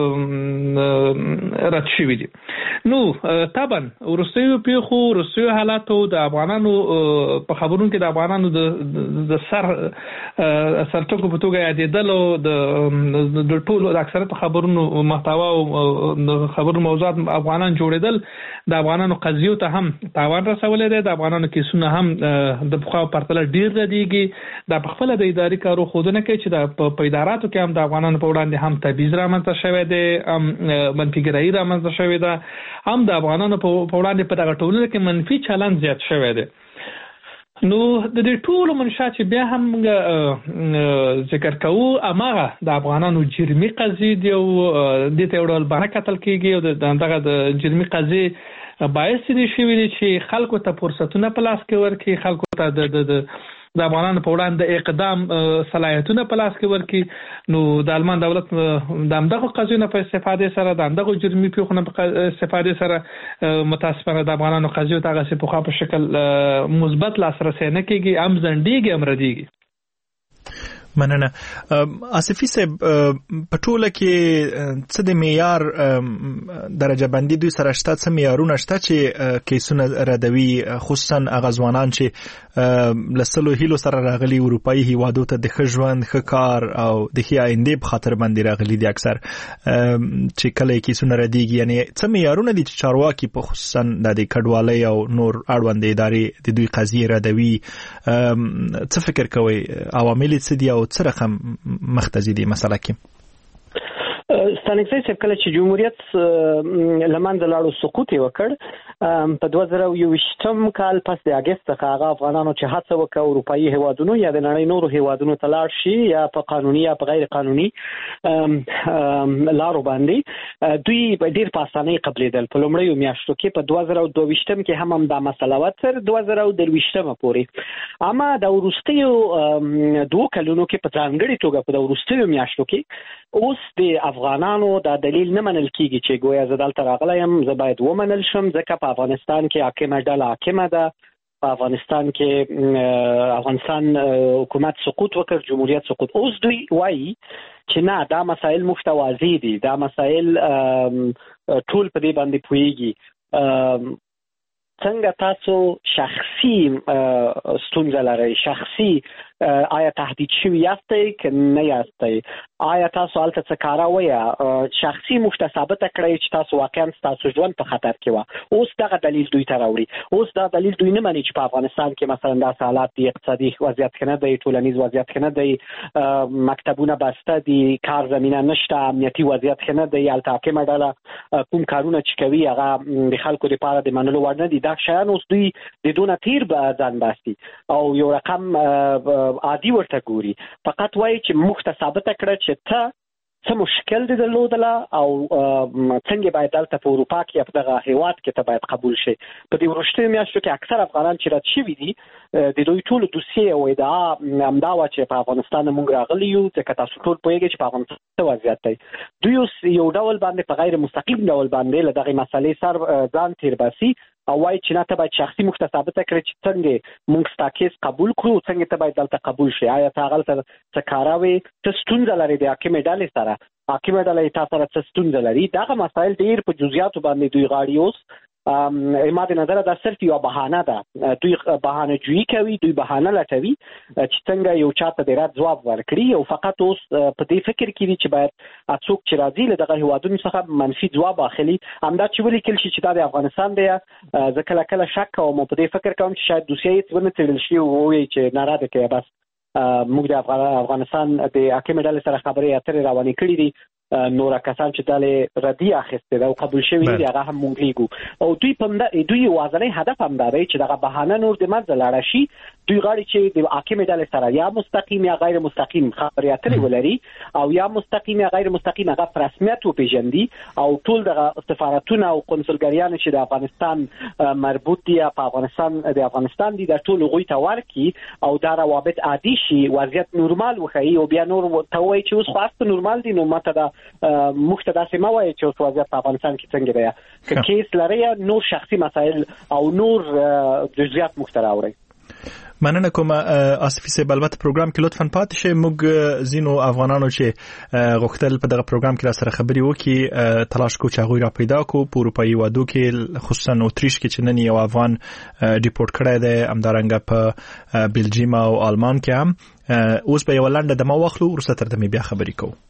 Speaker 6: رد شوی دي. نو طبعا ورستیو پیخو ورستیو حالاتو د افغانانو په خبرونو کې د افغانانو د سر سرټکو په توګه یادېدل، او د ټول د اکثریت خبرونو محتوا او د خبرونو موضوعات افغانان جوړېدل، د افغانانو قضیو ته هم تاوان رسولې ده، د افغانانو کیسونه هم د بخوا پرتله ډیر ردیږي، د خپل د اداري کارو خودنه کوي چې د په اداراتو کې هم د افغانانو په وړاندې هم تبعیض رامنځته شوی دی، هم منفیګرایي رامنځته شوی ده، هم د افغانانو په وړاندې په دغه ټولنه کې منفي چلند زیات شوی دی. نو د دې ټولو منشا چې بیا هم ذکر کوو اماغه د افغانانو جرمي قضیې دی، او د ته وړل باندې قتل کیږي، او دغه د جرمي قضیې باعث دي شوی دی چې خلکو ته فرصتونه په لاس کې ورکړي، خلکو ته د د افغانانو په وړاندې اقدام صلاحیتونه په لاس کې ورکړي. نو د آلمان دولت د همدغه قضیو په استفاده سره د همدغه جرمي پیښو په استفاده سره متاسفانه د افغانانو قضیو ته هغسې پخوا په شکل مثبت لاسرسی نه کېږي، هم ځنډېږي هم ردېږي.
Speaker 2: مننه. آصفي صاحب، په ټوله کې څه د معیار درجه بندي دوی سره شته، څه معیارونه شته چې کیسونه ردوي، خصوصا هغه ځوانان چې له سلو هیلو سره راغلي اروپایي هیوادو ته د ښه ژوند، ښه کار او د ښې آیندې په خاطر باندې راغلي دي اکثر، چې کله کیسونه ردېږي؟ یعنی څه معیارونه دي چې چارواکي په خصوصا د کډوالۍ او نور اړوند ادارې د دوی قضیې ردوي؟ څه فکر کوئ عوامل څه دي او څه رقم مختزي دي مسله کې؟
Speaker 5: ستانکزی صاحب کله چې جمهوریت لمنځه لاړو سقوط یې وکړ په دوه زره یوویشتم کال پس د اګست څخه هغه افغانانو چې هڅه وکړه اروپایي هیوادونو یا د نړۍ نورو هیوادونو ته لاړ شي یا په قانوني یا په غیر قانوني لارو باندې، دوی ډېر په اسانۍ قبلېدل. په لومړیو میاشتو کې په دوه زره دوه ویشتم کې هم همدا مسله وه تر دوه زره درویشتمه پورې. اما د وروستیو دوو کلونو کې په ځانګړې توګه په د وروستیو میاشتو کې اوس د افغانانو دا دلیل نه منل کیږي چې ګویا زه دلته راغلی یم، زه باید ومنل شم ځکه په افغانستان کې حاکمه ډله حاکمه ده، په افغانستان کې افغانستان حکومت سقوط وکړ، جمهوریت سقوط. اوس دوی وایي چې نه، دا مسایل موږ ته واضح دي، دا مسایل ټول په دې باندې پوهیږي. څنګه تاسو شخصي ستونزه لرئ، شخصي آیا تهدید شوي یاستئ که نه یاستئ؟ آیا تاسو هلته څه کاروئ؟ شخصي موږ ته ثابته کړئ چې تاسو واقعا ستاسو ژوند په خطر کې وه. اوس دغه دلیل دوی ته راوړي. اوس دا دلیل دوی نه مني چې په افغانستان کې مثلا داسې حالات دي، اقتصادي وضعیت ښه نه دی، ټولنیز وضعیت ښه نه دی، مکتبونه بسته دي، کار زمینه نشته، امنیتي وضعیت ښه نه دی، هلته حاکمه ډله کوم کارونه چې کوي هغه د خلکو لپاره د منلو وړ نه دي. دا شیان اوس دوی د دونه تیر ځان باسي او یو رقم عادي ورته ګوري. فقط وایي چې موږ ته ثابته کړه چې ته څه مشکل دې درلودله او څنګه باید دلته په اروپا کې په دغه هیواد کې ته باید قبول شي. په دې وروستیو میاشتو کې اکثر افغانان چې رد شوي دي د دوی ټولو دوسیې او ادعا همدا وه چې په افغانستان موږ راغلي یو ځکه تاسو ټول پوهېږئ چې په افغانستان څه وضعیت دی. دوی اوس یو ډول باندې په غیر مستقیم ډول باندې له دغې مسلې سر ځان تیر باسي او وایي چې نه، ته باید شخصي موږ ته ثابته کړې چې څنګه موږ ستا کیس قبول کړو، څنګه ته باید دلته قبول شي. آیا ته هغلته څه کاروې، څه ستونزه لرې د حاکمې ډلې سره، حاکمه ډله یې تا سره څه ستونزه لري؟ دغه مسایل ډېر په جزئیاتو باندې دوی غاړي. اوس ما د نظره دا صرف یوه بهانه ده، دوی بهانه جویي کوي، دوی بهانه لټوي چې څنګه یو چاته د رد ځواب ورکړي او فقط اوس په دې فکر کې دي چې باید څوک چې راځي له دغه هیوادونو څخه منفي ځواب اخلي. همدا چې ولیکل شي چې دا د افغانستان دی، زه کله کله شک کوم او په دې فکر کوم چې شاید دوسیه یې ونه څېړل شي او ووایي چې ناره ده کوي بس موږ د افغانستان د حاکمې ډلې سره خبرې اترې روانې کړي دي، نور کسان چې دلې ردی اخیسته ده او قبول شوی دي هغه هم مونږ لیکو. او دوی په دوی وازنه هدف هم دی چې دغه بهانه نور د منځ لاړ شي. دوی غواړي چې د حاکم ډلې سره یا مستقیم یا غیر مستقیم خبرې اترې ولري او یا مستقیم یا غیر مستقیم هغه په رسمیت وپیژندي او ټول دغه سفارتونه او قونسلګریان چې د افغانستان مربوط دي په افغانستان د افغانستان دي د ټول غوي ته ورکی او دا روابط عادي شي، وضعیت نورمال وخی او بیا نور ته وایي چې اوس خاص نورمال دي. نو ماته دا موږ ته داسې مه وایي چې اوس وضعیت په افغانستان کې څنګه دی، که کیس لرئ نور شخصي مسایل او نور جزئیات موږ ته راوړئ.
Speaker 2: مننه کوم آصفي صاحب. البته پروګرام کې لطفاً پاتې شئ. موږ ځینو افغانانو چې غوښتل په دغه پروګرام کې را سره خبرې وکړي تلاش کوو چې هغوی را پیدا کړو. په اروپایي هیوادو کې خصوصا اتریش کې چې نن یو افغان ډیپورټ کړی دی، همدارنګه په بلجیم او آلمان کې هم. اوس به یوه لنډه دمه واخلو، وروسته تر دمې بیا خبرې کوو.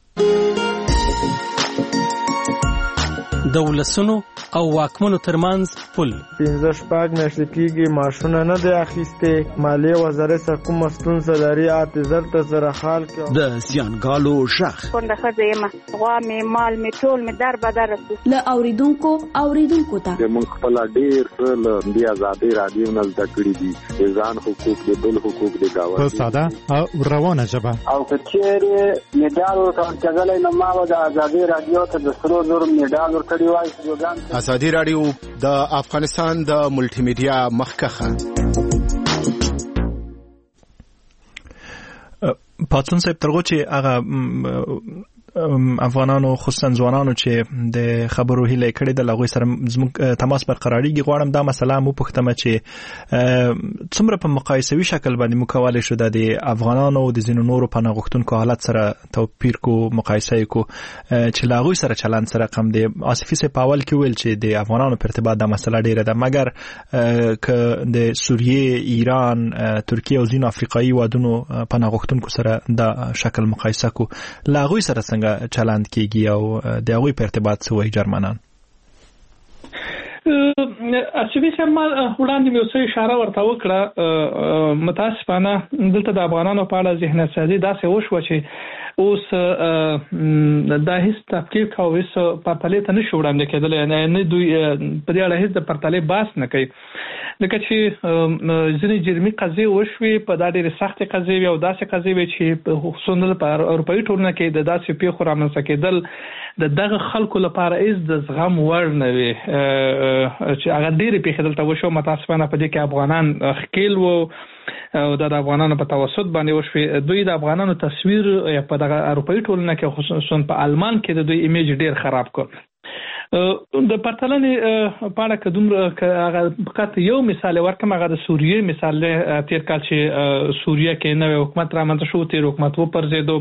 Speaker 7: د ولسونو او واکمنو ترمنځ پل
Speaker 8: پنځه شپږ میاشتې کېږي معاشونه نه دی اخیستې، مالیې وزارت سره کومه ستونزه لري اته زر ته سره حال کې. د
Speaker 9: زیانګالو شخ
Speaker 10: کونډه ښځه یم، غوا مې مال مې ټول مې در بدر رسو
Speaker 11: له اوریدونکو اوریدونکو ته
Speaker 12: موږ خپل ډېر څه له دې ازادۍ راډیو نه زده کړي دي، د ځان حقوق د بل حقوق د ګاونډي
Speaker 13: په ساده او روانه ژبه.
Speaker 14: او که چېرې مډال ورته ورکړلی نو ما به د ازادۍ راډیو ته د سرو زرو مډال ورکړی وای.
Speaker 9: ازادي راډیو د افغانستان د ملټي میډیا مخکخه
Speaker 2: پاتون صاحب ترغو چې هغه افغانانو خصوصا ځوانانو چې د خبرو هیله کړې د لغوي سره زموږ تماس برقراریږي غواړم دا مسله مو پوښتمه چې څومره په مقایسوي شکل باندې مکواله شو د افغانانو د زینو نورو پناه غوښتونکو حالت سره توپیر کو مقایسه کو چې لغوي سره چلند سره کم دی. آصفي سه پاول کې ویل چې د افغانانو په ارتباط د مسله ډیره ده مګر ک د سوریه، ایران، ترکیه او ځینو افریقایي وادونو پناه غوښتونکو سره د شکل مقایسه کو لغوي سره څنګه چلند کیږي او د هغوی په ارتباط څه وایي جرمنان؟
Speaker 6: اصلي سم وړاندې مې اوسه اشاره ورته وکړه. متاسفانه دلته د افغانانو په اړه ذهن سازي داسې وشو چې اوس دا هیڅ تفکیک او هیڅ پرتلې ته نشو وړاندې کېدل، نه دوی په دې اړه هیڅ د پرتلې بحث نه کوي. لکه چې ځینې جرمي قضیې وشوي په دا ډېرې سختې قضیې وي او داسې قضیې وي چې خصوصا په اروپایي ټولنه کې د داسې پیښو رامنځته کېدل د دغه خلکو لپاره هیڅ د زغم وړ نه وي چې هغه ډېرې پیښې دلته وشو. متاسفانه په دې کې افغانان ښکیل وو او د افغانانو په توسط باندې وشوي. دوی د افغانانو تصویر په دغه اروپایي ټولنه کې خصوصا په آلمان کې د دوی ایمیج ډېر خراب کړ. د پرتلنې په اړه کوم هغه فقط یو مثال ورکم، هغه د سوریه مثال تیر کال چې سوریه کې نوې حکومت رامنځته شو، تیر حکومت و پرځېدو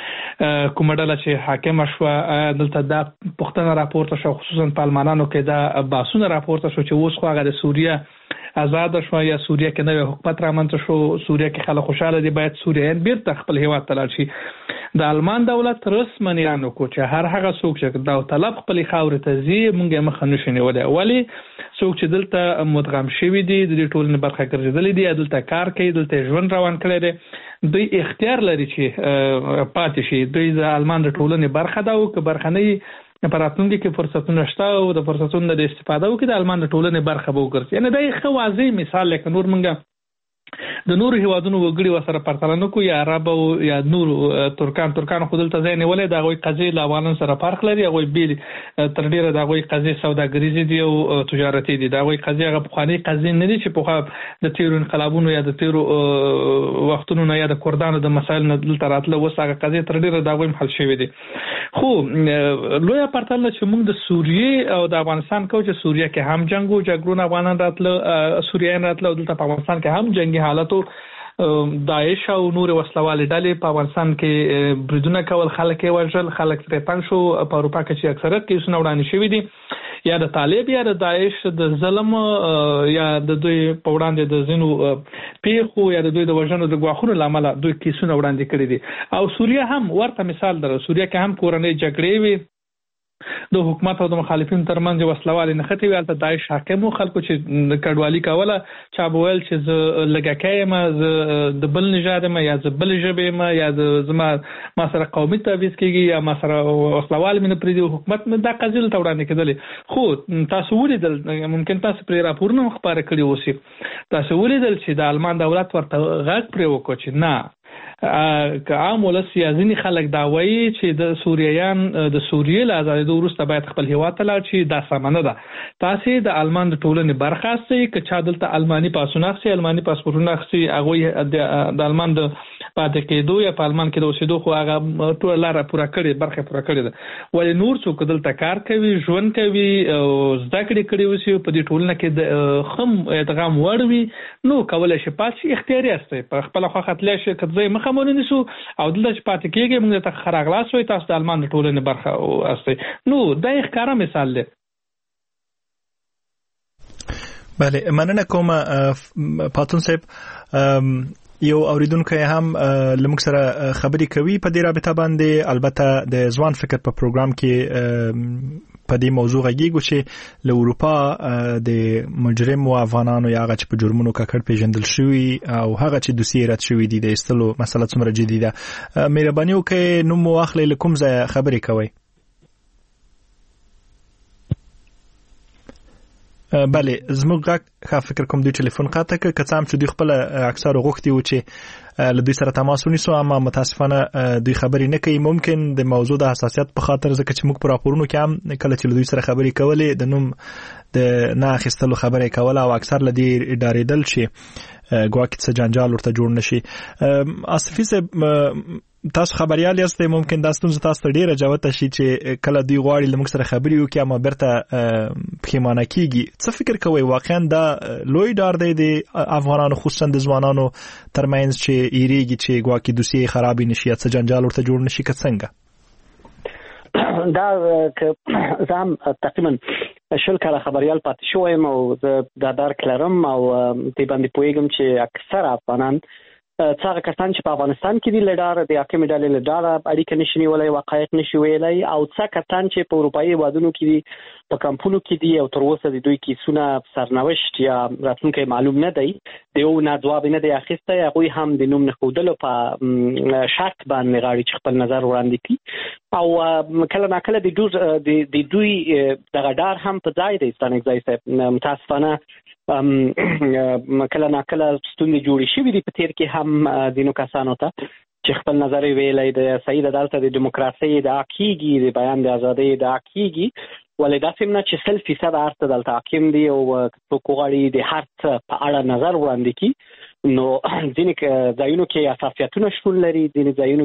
Speaker 6: کومه ډله چې حاکم شو دلته دا پښتنه راپورته شو، خصوصا په آلمانانو کې دا باسونه راپورته شو چې اوس خو هغه د سوریه آزاد شو یا سوریه کې نوې حکومت رامنځته شو، سوریه کې خلک خوشاله دي، باید سوریان بیرته خپل هیواد ته لاړ شي. د آلمان دولت رسما اعلان وکړ چې هر هغه څوک چې دا طلب خپل خاورې ته ځي مونږ مخه نشو نیولای، ولی څوک چې دلته مدغم شوي دي د دې ټولنې برخه ګرځېدلي دي، دلته کار کوي، دلته ژوند روان کړی دی، دوی اختیار لري چې پاتې شي. دوی د آلمان د ټولنې برخه ده او که برخه نه وي په راتلونکي کې فرصتونه شته او د فرصتونو د استفاده وکړي د آلمان د ټولنې برخه به وګرځي. یعنې دا یو ښه واضح مثال لکه نور مونږ د نورو هیوادونو وګړي وسره پرتله نه کوو، یا عرب او یا نور ترکان ترکان خو دلته ځای نیولی د هغوی قضیې له افغانانو سره فرق لري. هغوی بیل تر ډېره د هغوی قضیې سوداګریزې دي او تجارتي دي. د هغوی قضیې هغه پخوانۍ قضیې نه دي چې پخوا د تیرو انقلابونو یا د تیرو وختونو نه یا د کردانو د مسایل نه دلته راتله، اوس هغه قضیې تر ډېره د هغوی حل شوې دي. خو لویه پرتله چې موږ د سوریې او د افغانستان کوو چې سوریه کې هم جنګ و، جګړونه افغانان راتله، سوریان راتله، او دلته په افغانستان کې هم جنګي حالت داعش او نور وسلوالې ډلې په افغانستان کې بریدونه کول، خلک یې وژل، خلک ترې تنګ شو. په اروپا کې چې اکثریت کیسونه وړاندې شوي دي یا د طالب یا د داعش د ظلم یا د دوی په وړاندې د ځینو پیښو یا د دوی د وژنو د ګواښونو له امله دوی کیسونه وړاندې کړي دي. او سوریه هم ورته مثال دی، سوریه کې هم کورنۍ جګړې وي، د حکومت او د مخالفینو ترمنځ وسلوالې نښتې وي. هلته داعش حاکم و، خلکو چې کډوالي کوله چا به ویل چې زه لږکۍ یم، زه د بل نژاد یم، یا زه بل ژبې یم، یا زما ما سره قومي تبعیض کېږي، یا ما سره وسلوال مې نه پرېږدي. حکومت مې دا قضیې دلته وړاندې کېدلې. خو تاسو ولیدل، ممکن تاسو پرې راپورونه هم خپاره کړي اوسي، تاسو ولیدل چې د آلمان دولت ورته غږ پرې وکړو چې نه، که عام ولس یا ځینې خلک دا وایي چې د سوریان د سوریې له ازادېدو وروسته باید خپل هیواد ته لاړ شي، دا سمه نه ده. تاسې د آلمان د ټولنې برخه یاستئ، که چا دلته آلماني پاسونه اخلي، آلماني پاسپورټونه اخلي، هغوی د آلمان د پاتې کېدو یا په آلمان کې د اوسېدو خو هغه ټوله لاره پوره کړې، برخه پوره کړې ده. ولې نور څوک دلته کار کوي، ژوند کوي او زده کړې کړې اوسي، په دې ټولنه کې د ښه ادغام وړ وي، نو کولی شي پاتې شي. اختیاري یاستئ، په خپله خوښه تللی شئ، که ځای مخه مو نه نیسو او دلته چې پاتې کېږئ موږ ته ښه راغلاست وایي، تاسو د آلمان د ټولنې برخه یاستئ. نو دا یې ښکاره مثال دی.
Speaker 2: بله، مننه کوم پاتون صاحب. یو اوریدونکو هم لموږ سره خبرې کوي په دې رابطه باندې، البته د ځوان فکر په پروګرام کې په دې موضوع غږیږو چې له اروپا د مجرمو افغانانو یا هغه چې په جرمونو ککړ پیژندل شوي او هغه چې دوسیې رد شوي دي د ایستلو مسله څومره جدي ده. مهرباني وکړئ نوم مو واخلئ، له کوم ځایه خبرې کوئ؟ بله زموږ غا فکر کوم دوی ټلیفون قاطع ک کڅام چې دوی خپل اکثر غوښتي و چې له دوی سره تماس ونیسو اما متاسفانه دوی خبرې نه کوي ممکن د موضوع د حساسیت په خاطر ځکه چې موږ پر راپورونو کې هم کله چې دوی سره خبرې کولې د نوم د نه اخیستلو خبرې کوله او اکثر لدی ډارېدل شي ګواکې څه جنجال ورته جوړ نشي. آصفي صاحب تاسو خبريال یاست ممکن دا ستونزه تاسو ته ډیره جوته شي چې کله دوی غواړي لمږ سره خبري وکړي اما برته پښیمانه کیږي. څه فکر کوئ واقعا دا لوی ډار دی د افغانانو خصوصا د ځوانانو ترمنځ چې ایریږي چې ګواکې دوسیه خرابې نشي څه جنجال ورته جوړ نشي که څنګه؟
Speaker 5: دا که زم تقریبا شل کاله خبريال پاتې شوم او دا درک لرم او دې باندې پوهیږم چې اکثر افغانان څنګه کسان چې په افغانستان کې دي لډار د حکومت ډلې لډار اړیکه نشي نیولای واقعیت نشي ویلای او څنګه کسان چې په اروپאי هیوادونو کې دي په کمپونو کې دي او تر اوسه د دوی کیسونه سرنوشت یا راتلونکي معلوم نه دی د یو نه جواب نه دی اخیسته هغه هم د نوم نه خودلو په شرط باندې غاړي چې خپل نظر وړاندې کړي او کله نا کله د دوی د دوی د غډار هم په ځای دی ستانک ځای صاحب متاسفانه کله نا کله ستونزې جوړې شوې دي په تیر کې هم دینو کسانو ته چې خپل نظر ویلای د سید عدالت د دیموکراسي د حقيقي د بیان د ازادۍ د حقيقي ولې دا سیمه چې سل فیصد ارته د حاکم دی او څوک غواړي د هر څه په اړه نظر وړاندې کړي نو ځینې ځایونو کې اساسیتونه شتون لري ځینې ځایونو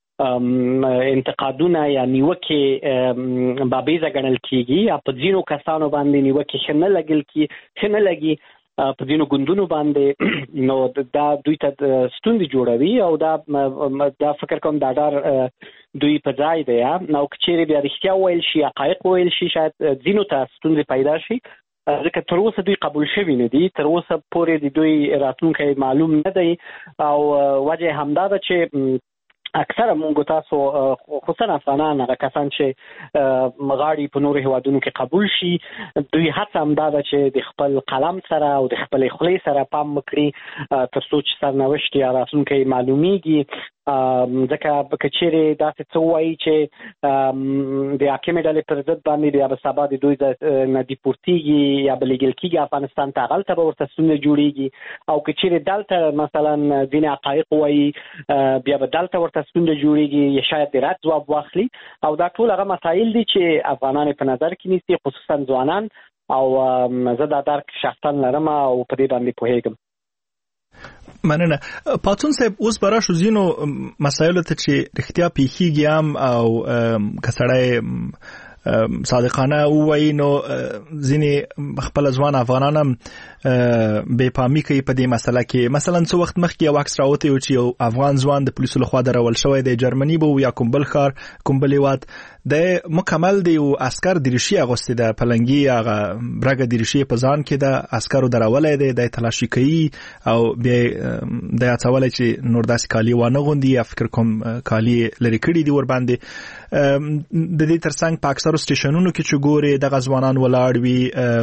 Speaker 5: کې انتقادونه یا نیوکه بابیزه ګڼل کیږي په ځینو کسانو باندې نیوکه خنه لګل کی خنه لګي په ځینو ګوندونو باندې نو دا دوی ته ستونزې جوړوي او دا دا فکر کوم دا ډار دوی په ځای دی نو کچېری بیا رښتیا ویل شي حقایق ویل شي شاید ځینو ته ستونزې پیدا شي ځکه تر اوسه دوی قبول شوي نه دي تر اوسه پورې د دوی راتلونکی معلوم نه دی او وجه همدا ده چې اکثر مونږ تاسو خصوصا افغانان هغه کسان چې مغاړي په نورو هیوادونو کې قبول شي دوی هڅه هم دا چې د خپل قلم سره او د خپل خولۍ سره پام وکړي تر څو چې سرنوشت یا راتلونکی معلومیږي ځکه کچېری دا څه وایي چې د حکومت ډلې پر ضد باندې بیا به سبا د دوی نه دیپورتیږي یا بلګل کیږي افغانستان ته غلطه به ورته ستونزه جوړیږي او کچېری دلته مثلا ځینې حقایق وایي بیا به دلته ورته ستونزه جوړیږي یا شاید د رد ځواب واخلي او دا ټول هغه مسایل دي چې افغانان په نظر کې نیسي خصوصا ځوانان او زه دا درک شخصا لرم او په دې باندې پوهیږم.
Speaker 2: مننه. پاتون صاحب اوس برا شو زینو مسایل ته چې رښتیا پیخیږي هم او کسړای صادقانه وایي نو ځینې خپل ځوان افغانان هم بې پامي کوي په دې مسله کې مثلا څو وخت مخکې یو عکس راوتی و چې یو افغان ځوان د پولیسو لخوا درول شوی دی جرمني به یا کوم بل ښار کوم بل هیواد د مکمل دی او عسكر دریشي اغوستي د پلنګي هغه برګه دریشي په ځان کې د عسكرو درولې دی د تلاشي کوي او به د اڅولې چې نور داسې کالی وانه غوندي فکر کوم کالی لري کړی دی ور باندې د دې ترڅنګ په اکثرو سټیشنونو کې چې ګوري د غزوانان ولاړ وي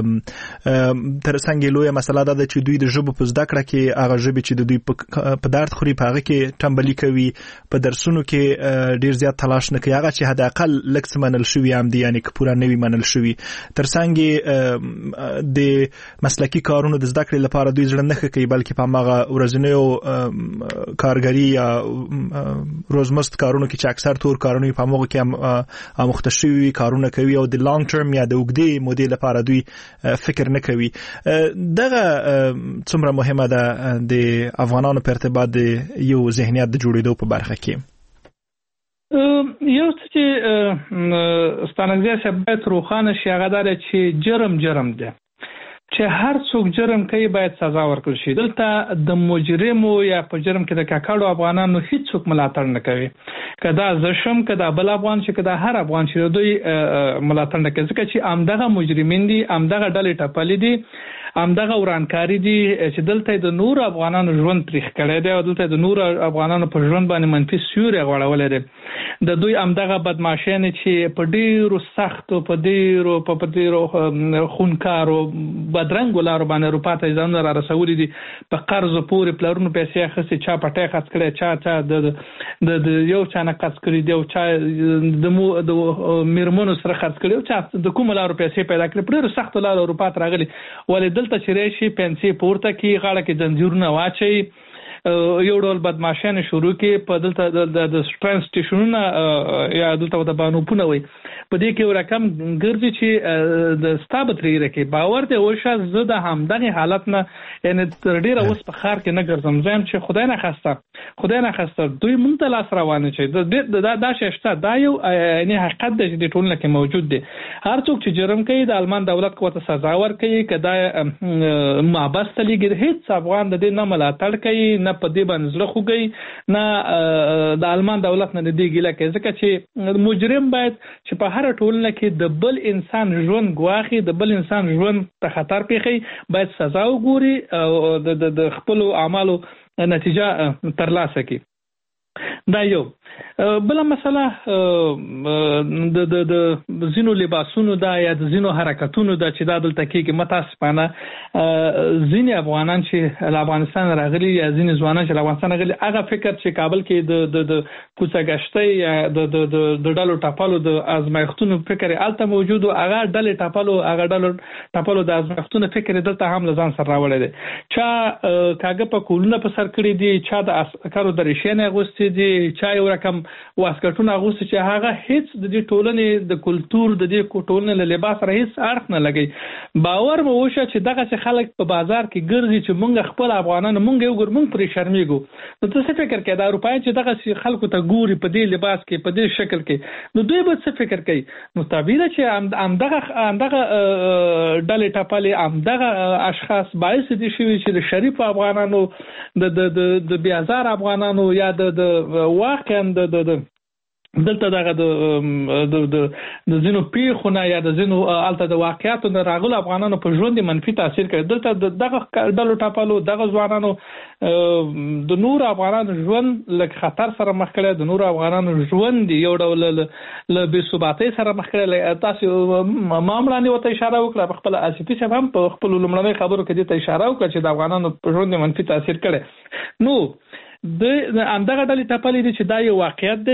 Speaker 2: ترڅنګ لوی مسله ده چې دوی د ژبو په زده کړه کې هغه ژبه چې د دوی په درد خوري په هغه کې ټمبلي کوي په درسونو کې ډیر زیات تلاش نه کوي هغه چې حد اقل لکس منل شوی هم دی یعنی که پورا نوی منل شوی ترڅنګ د مسلکی کارونو د زده کړې لپاره دوی ځړ نه کوي بلکې په هغه ورځنیو کارګری یا روزمست کارونو کې چې اکثر تور کارونه په هغه کې هم مختصوي کارونه کوي او د لانګ ټرم یا د اوږدې مودې لپاره دوی فکر نه کوي. دغه څومره مهمه ده د افغانانو په ارتباط د یو ذهنیت د جوړېدو په برخه کې؟
Speaker 6: یو چې ستانګزیا شبت روخانه شي هغه دا چې جرم جرم ده چې هر څوک جرم کوي باید سزا ورکړل شي. دلته د مجرمو یا په جرم کې د کاکړو افغانانو هیڅ څوک ملاتړ نه کوي کدا زشم کدا بل افغان چې کدا هر افغان چې دوی ملاتړ نه کوي ځکه چې امدغه مجرمین دي امدغه ډلې ټپلې دي امدغه ورانکاری دي چې دلته د نور افغانانو ژوند تاریخ کړی دی او دلته د نور افغانانو په ژوند باندې منفي سیوری غوړولې دي د دوی امدغه بدمعشان چې په ډیرو سختو په ډیرو په ډیرو خونکارو بدرنګ لارو باندې اروپا ته ځان را رسولي دي په قرض پورې پلرونو پیسې اخیستي چا پټه خرڅ کړي چا چا د د یو چا نه قرض کړي دی او چا د مو د میرمنو سره خرڅ کړي او چا د کوم لارو پیسې پیدا کړي په ډیرو سختو لارو اروپا ته راغلي ولې دلته چې راشي پنسي پورته کی غاړه کې زنجیرونه واچي یو ډول بدمعشان شروع کې په دلته د ټرانس سټیشنونه یا دلته د بانوپونه وي په دې کې یو رقم ګرځي چې د ستابتري رکه باور ته وشه زه د همدغه حالت نه یعنی تر ډیره اوس په خار کې نه ګرځم ځم چې خدای نه خواسته خدای نه خواسته دوی مونږ ته لاس روانه چې د دا د ششته دا یو یعنی حقیقت د دې ټولنه کې موجود دی هر څوک چې جرم کوي د آلمان دولت قوت سزا ور کوي کدا مابست لګي هیڅ افغان د دې نه ملاتړ کوي نه په دې باندې زړه خوږي نه د آلمان دولت نه دی ګیله کوي ځکه چې مجرم باید چې په هر ټولنه کې د بل انسان ژوند ګواخي د بل انسان ژوند ته خطر پیخي باید سزا وګوري او د خپل اعمالو نتیجه ترلاسه کړي دا یو بل مسله د د د زینو لباسونو دا یا د زینو حرکتونو دا چې دا دلته کې متاسفانه ځینې افغانان چې له افغانستان راغلي یا ځینې ځوانان چې له افغانستان راغلي هغه فکر چې کابل کې د د د کوڅه‌ګشتۍ یا د د د ډالو ټاپلو د ازمایښتونو فکر الته موجود او هغه ډلې ټاپلو هغه ډالو ټاپلو د ازمایښتونو فکر دلته هم لزان سره راوړل دي چا کاګه په کولونه په سر کړی دي چا د عسکرو د ریشینه غوستي دي چا یو کم واسکټونه اغوستي چې هغه هیڅ د دې ټولنې د کلچر د دې ټولنې له لباس سره هیڅ اړخ نه لګي باور مو وشه چې دغه چې خلک په بازار کې ګرځي چې مونږ خپل افغانان مونږ یو ګر مونږ پرې شرمېږو نو څه فکر کوي د اروپای چې دغه خلکو ته ګوري په دې لباس کې په دې شکل کې نو دوی به څه فکر کوي نو تعبیر چې همدغه همدغه ډلې ټاپلې همدغه اشخاص باعث دي چې د شریف افغانانو د د د بیازار افغانانو یا د واقعا د د دلته دغه د د د زینو پیخونه یا د زینو الته د واقعیتو د راغلو افغانانو په ژوند منفي تاثیر کوي دلته دغه ډلو ټاپلو دغه ځوانانو د نور افغانانو ژوند له خطر سره مخ کړي د نور افغانانو ژوند یو ډول له بې ثباتۍ سره مخ کړي تاسو مامړانه وته اشاره وکړه په خپل اسفي سره هم په خپل لمړنۍ خبرو کې د اشاره وکړه چې د افغانانو په ژوند منفي تاثیر کړي نو د همدغه ډلې ټاپلې دي چې دا یو واقعیت دی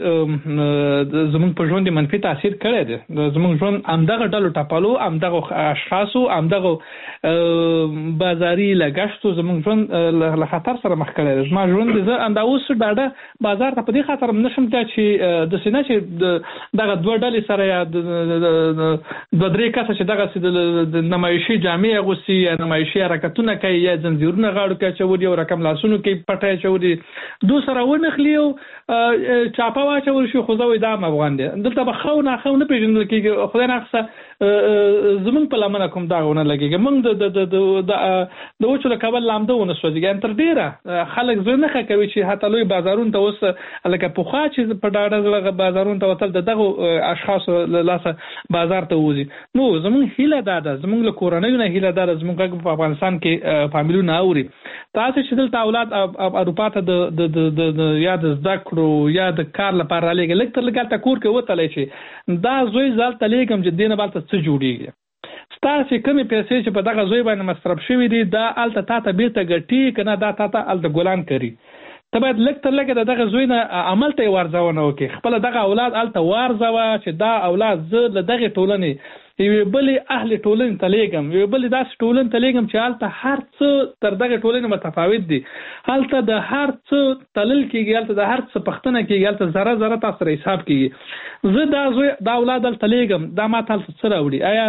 Speaker 6: چې زموږ په ژوند منفي تاثیر کړی دی زموږ ژوند همدغه ډلو ټاپلو همدغه اشخاصو همدغه بازاري لګښتو زموږ ژوند له خطر سره مخ کړی دی زما ژوند زه همدا اوس ډاډه بازار ته په دې خاطر نشم ته چې داسې نه چې دغه دوه ډلې سره یا دوه درې کسه چې دغه د نمایشي جامې اغوستي یا نمایشي حرکتونه کوي یا زنځیرونه غاړو کې اچولي او رقم لاسونو کې پټه اچولي دو سره ونخلی او چاپا واچول شو خو زوی دام افغان دي دلته به خو نه خو نه پیژندل کېږي خدای نه خصه زمون په لمنه کوم داونه لګيږي موږ د د د د وچو له کابل لامده ونه سوځي تر ډیره خلک زه نه کوي چې حتی لوی بازارون ته اوس لکه پوخا چې په ډاډه زړه بازارون ته وتل دغه اشخاص لاسه بازار ته وځي نو زمون هیله ده زمون له کورنۍ نه هیله ده زمون په افغانستان کې فامیلونه اوري تاسو چې دلته اولاد اروپا ته د د د یا د ذکرو یا د کار لپاره لګي لکه لګا تا کور کې وتلې شي دا زوی زال تلېګم چې دینه بالته څه جوړیږي ستاسو کمی پیسې چې په دغه زوی باندې مصرف شوی دي دا الته تا ته بیرته ګټي کنه دا تا ته الته ګلان کوي ته باید لکه لکه دغه زوی نه عمل ته ورځونه وکي خپل دغه اولاد الته ورځوا چې دا اولاد زه له دغه ټولنې یو بلی اهل ټولنې تلېګم یو بلی داس ټولنې تلېګم چې الته هر څه تر دغه ټولنې متفاوت دي الته د هر څه تلل کېږي الته د هر څه پښتنه کېږي الته ذره ذره تاسو سره حساب کېږي زه دا زوی دا اولاد تلېګم دا ما تل څه راوړي آیا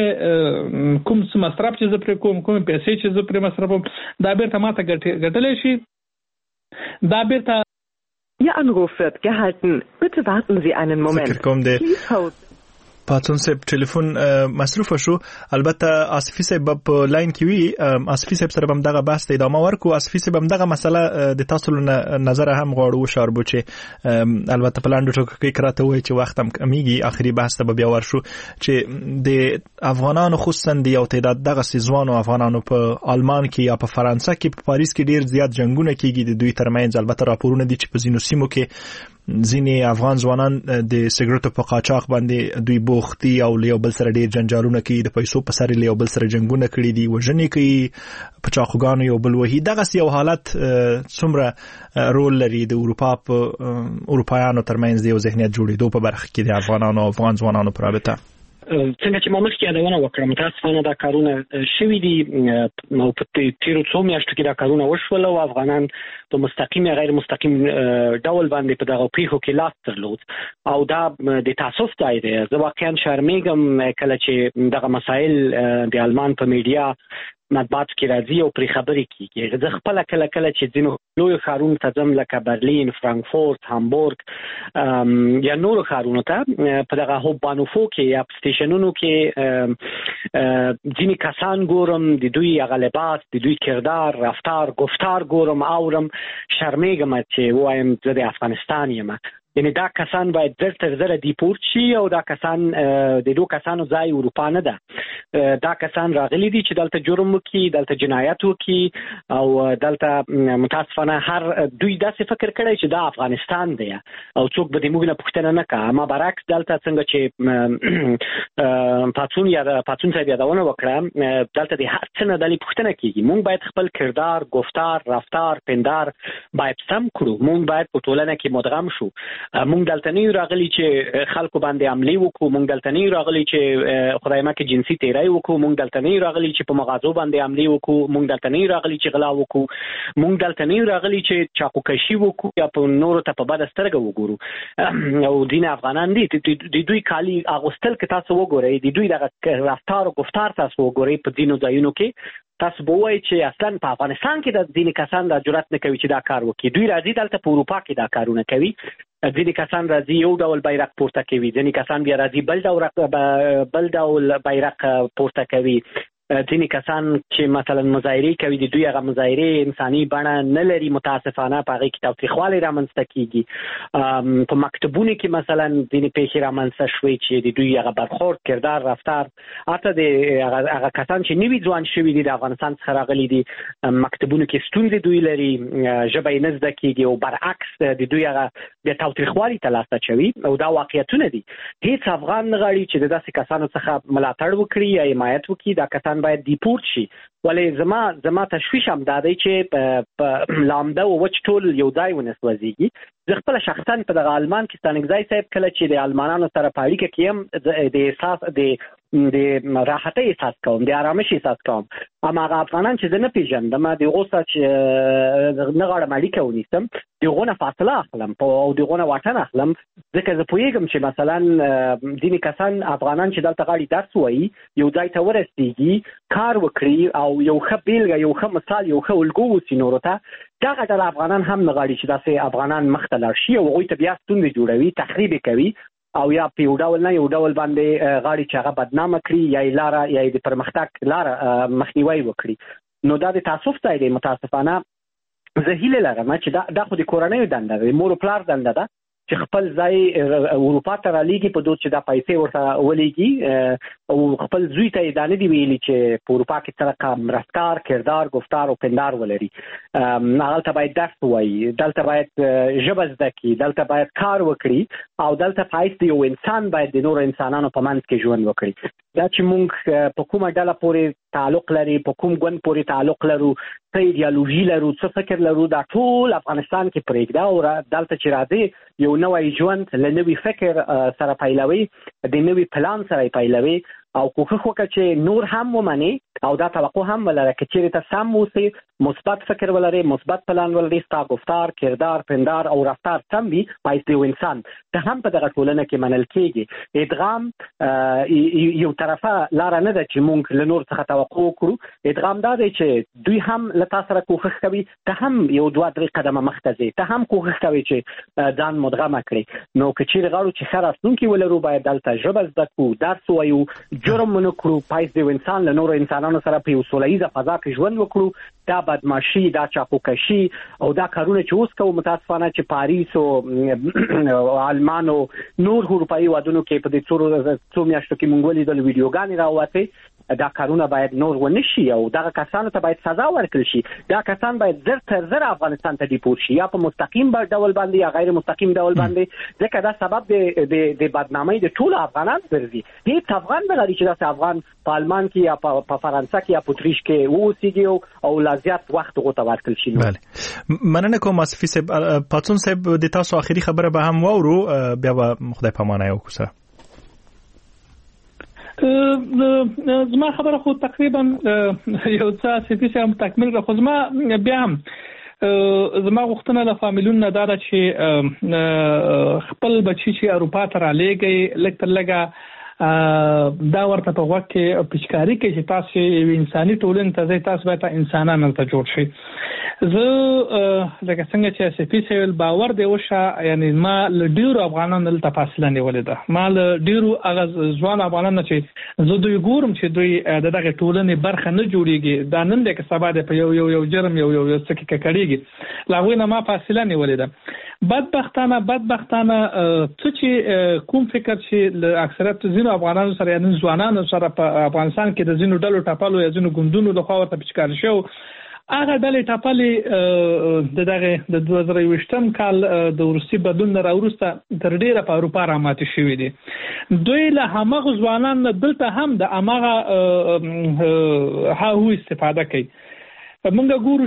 Speaker 6: د کوم څه مصرف چې زه پر کوم کوم پیسې چې زه پر مصرفوم دا بیرته ما ته ګټلې شي دا بیرته
Speaker 15: Ihr Anruf wird gehalten. Bitte warten Sie einen Moment. Please hold.
Speaker 2: پاتون صاحب ټلیفون مصروف شو البته اسفی صاحب په لاین کې وی اسفی صاحب سره هم دغه بحث ادامه ورکو اسفی صاحب هم دغه مسله د تاسو نظر هم غواړو شاربو چې البته په لاندو ټکو کې کراته وای چې وخت هم کمیږي اخري بحث ته بیا ورشو چې د افغانانو خصوصا د یو تعداد دغه سیزوانو افغانانو په آلمان کې یا په فرانسه کې په پاریس کې ډیر زیات جنگونه کیږي د دوی ترمنځ البته راپورونه دي چې په زینو سیمو کې ځینې افغان ځوانان د سیګریټو په قاچاق باندې دوی بوختي او له بل سره ډیر جنجالونه کوي، د پیسو په سر له بل سره جنگونه کړي دي، وژنې کوي په چاقوګانو یو بل وهي. دغه یو حالت څومره رول لري د اروپا په اروپایانو ترمنځ د ذهنیت جوړېدو په برخه کې د افغانانو او افغان ځوانانو په رابطه؟
Speaker 5: څنګه چې مامخ کې یادونه وکړم، متاسفانه دا کارونه شوي دي او په تیرو څو میاشتو کې دا کارونه وشول او افغانان په مستقیم یا غیر مستقیم ډول باندې په دغه پیښو کې لاس درلود او دا د تاسف ځای دی. زه واقعا شرمېږم کله چې دغه مسایل د آلمان په میډیا مطبوعات کې راځي او پرې خبرې کیږي. زه خپل کله کله چې ځینو لوی ښارونو ته ځم لکه برلین، فرانکفورت، هامبورګ یا نورو ښارونو ته، په دغه هوبانوفو کې یا سټیشنونو کې ځینې کسان ګورم، د دوی هغه لباس، د دوی کردار، رفتار، گفتار ګورم، اورم، شرمېږم چې وایم زه د افغانستان یم. یعنی دا کسان باید زر تر زر دیپورت شي او دا کسان د دوه کسانو ځای اروپا نه ده. دا کسان راغلي دي چې دلته جرم وکړي، دلته جنایت وکړي او دلته متاسفانه هر دوی داسې فکر کړی چې دا افغانستان دی او څوک به د موږ نه پوښتنه نه کوي. اما برعکس دلته څنګه چې پاتون یا پاتون صاحب یادونه وکړه، دلته د هر څه نه د پوښتنه کیږي. موږ باید خپل کردار، گفتار، رفتار، پندار باید سم کړو. موږ باید په ټولنه کې مدغم شو. مونږ دلته نه راغلي چې خلکو باندې عملی وکړو، مونږ دلته نه راغلي چې خدای مکه جنسي تیرای وکړو، مونږ دلته نه راغلي چې په مغازو باندې عملی وکړو، مونږ دلته نه راغلي چې غلا وکړو، مونږ دلته نه راغلي چې چاقوکشي وکړو یا په نورو ته په بد سترګه وګورو. او دین افغانان دي د دوی کالي اغوستل کې تاسو وګورئ، د دوی دغه رفتار او گفتار تاسو وګورئ په دینو ځایونو کې، تاسو به وایئ چې اصلا په افغانستان کې د ځینې کسان دا جرأت نه کوي چې دا کار وکړي. دوی راځي دلته په اروپا کې دا کارونه کوي. ځینې کسان راځي یو ډول بیرغ پورته کوي، ځینې کسان بیا راځي بل ډول بل ډول بیرغ پورته کوي. ځینې کسان چې مثلا مظاهرې کوي، د دوی هغه مظاهرې انساني بڼه نه لري، متاسفانه په هغې کې تاوتریخوالی رامنځته کېږي. په مکتبونو کې مثلا ځینې پیښې رامنځته شوې چې د دوی هغه برخورد، کردار، رفتار، حتی د هغه کسان چې نوي ځوان شوي دي د افغانستان څخه راغلي دي، مکتبونو کې ستونزې دوی لري، ژبه یې نه زده کېږي او برعکس د دوی هغه د تاوتریخوالي ته لاس اچوي. او دا واقعیتونه دي. هیڅ افغان نه غواړي چې د داسې کسانو څخه ملاتړ وکړي یا حمایت وکړي. دا کسان باید دیپورت شي. ولې زما زما تشویش هم دا دی چې په لامده او وچ ټول یو ځای ونسوځېږي. زه خپله شخصا په دغه آلمان کې ستانکزی صاحب کله چې د آلمانانو سره په اړیکه کې یم د احساس د د راحتۍ احساس کوم، د آرامش احساس کوم. اما هغه افغانان چې زه نه پېژندم، د هغو سره چې نه غواړم اړیکه ونیسم، د هغو نه فاصله اخلم او د هغو نه واټن اخلم، ځکه زه پوهېږم چې مثلا ځینې کسان افغانان چې دلته غواړي درس ووایي، یو ځای ته ورسېږي، کار وکړي او یو ښه بیلګه، یو ښه مثال، یو ښه الګو اوسي نورو ته. دغه ډله افغانان هم نه غواړي چې داسې افغانان مخ ته لاړ شي او هغوی ته بیا ستونزې جوړوي، تخریب یې کوي او یا په یو ډول نه یو ډول باندې غواړي چې هغه بدنامه کړي یا یې لاره یا یې د پرمختګ لاره مخنیوی وکړي. نو دا د تاسف ځای دی. متاسفانه زه هیله لرم چې دا دا خو د کورنیو دنده ده، د مور او پلار دنده ده چې خپل ځای اروپا ته رالیږي په دود چې دا پیسې ورته ولېږي او خپل زوی ته یې دا نه دي ویلي چې په اروپا کې څرنګه رفتار، کردار، گفتار او پندار ولري. هلته باید درس ووایي، دلته باید ژبه زده کړي، دلته باید کار وکړي او دلته په حیث د یو انسان باید د نورو انسانانو په منځ کې ژوند وکړي. دا چې موږ په کومه ډله پورې تعلق لري، په کوم ګوند پورې تعلق لرو، څه ایډیالوژي لرو، څه فکر لرو، دا ټول افغانستان کې پرېږده او دلته چې راځي یو نوی ژوند له نوي فکر سره پیلوي، د نوي پلان سره پیلوي او کوښښ وکړه چې نور هم ومني او دا توقع هم ولري چې چیرې ته سم اوسې، مثبت فکر ولري، مثبت پلان ولري، ستا گفتار، کردار، پندار او رفتار سم وي، پایست یو انسان ته هم په دغه ټولنه کې منل کېږي. ادغام یو طرفه لاره نه ده چې موږ له نور څخه توقع وکړو. ادغام دا دی چې دوی هم له تا سره کوښښ کوي، ته هم یو دوه درې قدمه مخته ځې، ته هم کوښښ کوي چې ځان مدغمه کړي. نو که چیرې غواړو چې ښه راتلونکي ولرو، باید دلته ژبه زده کړو، درس ووایو، جرم ونه کړو، پایست یو انسان له نورو انسانانو سره په یو سوله ییزه فضا کې ژوند وکړو. دا بدماشي، دا چاقوکشي او دا کارونه چې اوس کوو، متاسفانه چې پاریس او آلمان او نور اروپایي هېوادونو کې په دې څو میاشتو کې موږ ولیدل ویډیوګانې راووتې دا کارونه باید نور ونشي او دغه کسانو ته باید سزا ورکړل شي. دا کسان باید زر تر زر افغانستان ته ډیپورت شي، یا په مستقیم ډول باندې یا غیر مستقیم ډول باندې، ځکه دا سبب د د بدنامۍ د ټولو افغانانو ګرځي. هیڅ افغان نه لري چې داسې افغان په آلمان کې یا په فرانسه کې یا په اتریش کې واوسېږي او لا زیات وخت هغو ته ورکړل شي.
Speaker 2: بله، مننه کوم آصفي صاحب. پاڅون صاحب د تاسو آخري خبره به هم واورو، بیا به خدای پامانه یو کوسه.
Speaker 6: زما خبره خو تقریبا یو څه سپیڅ هم تکمیل را، خو زما بیا هم زما غوښتنه له فامیلونو نه دا ده چې خپل بچي چې اروپا ته رالېږي لږ تر لږه دا ورته په وخت کې پچکاری کې چې تاسو انساني ټولنې ته ځای، تاسو باید انسانان ته جوړ شي. زه لکه څنګه چې سپی سیل باور دی وشه، یعنی ما له ډیرو افغانانو له تفاصیل نیولې ده، ما له ډیرو هغه ځوان افغانانو چې زه دوی ګورم چې دوی دغه ټولنې برخه نه جوړیږي، دا نن د سبا د یو یو یو جرم یو یو څه کې کړيږي، لا غوینه ما فاصله نیولې ده. بدبختانه بدبختانه څه چې کوم فکر چې له اکثریت زینو افغانانو سره یا ځوانانو سره په افغانستان کې د زینو ډلو ټاپلو یا زینو ګوندونو لخوا ورته پچکار شو، هغه ډلې ټاپلې د دغه د دوه زره یوویشتم کال د روسي بدلون نه راوروسته تر ډیره په اروپا راماتې شوي دي. دوی له هماغه ځوانانو دلته هم د هماغه هاهو استفاده کوي. موږ ګورو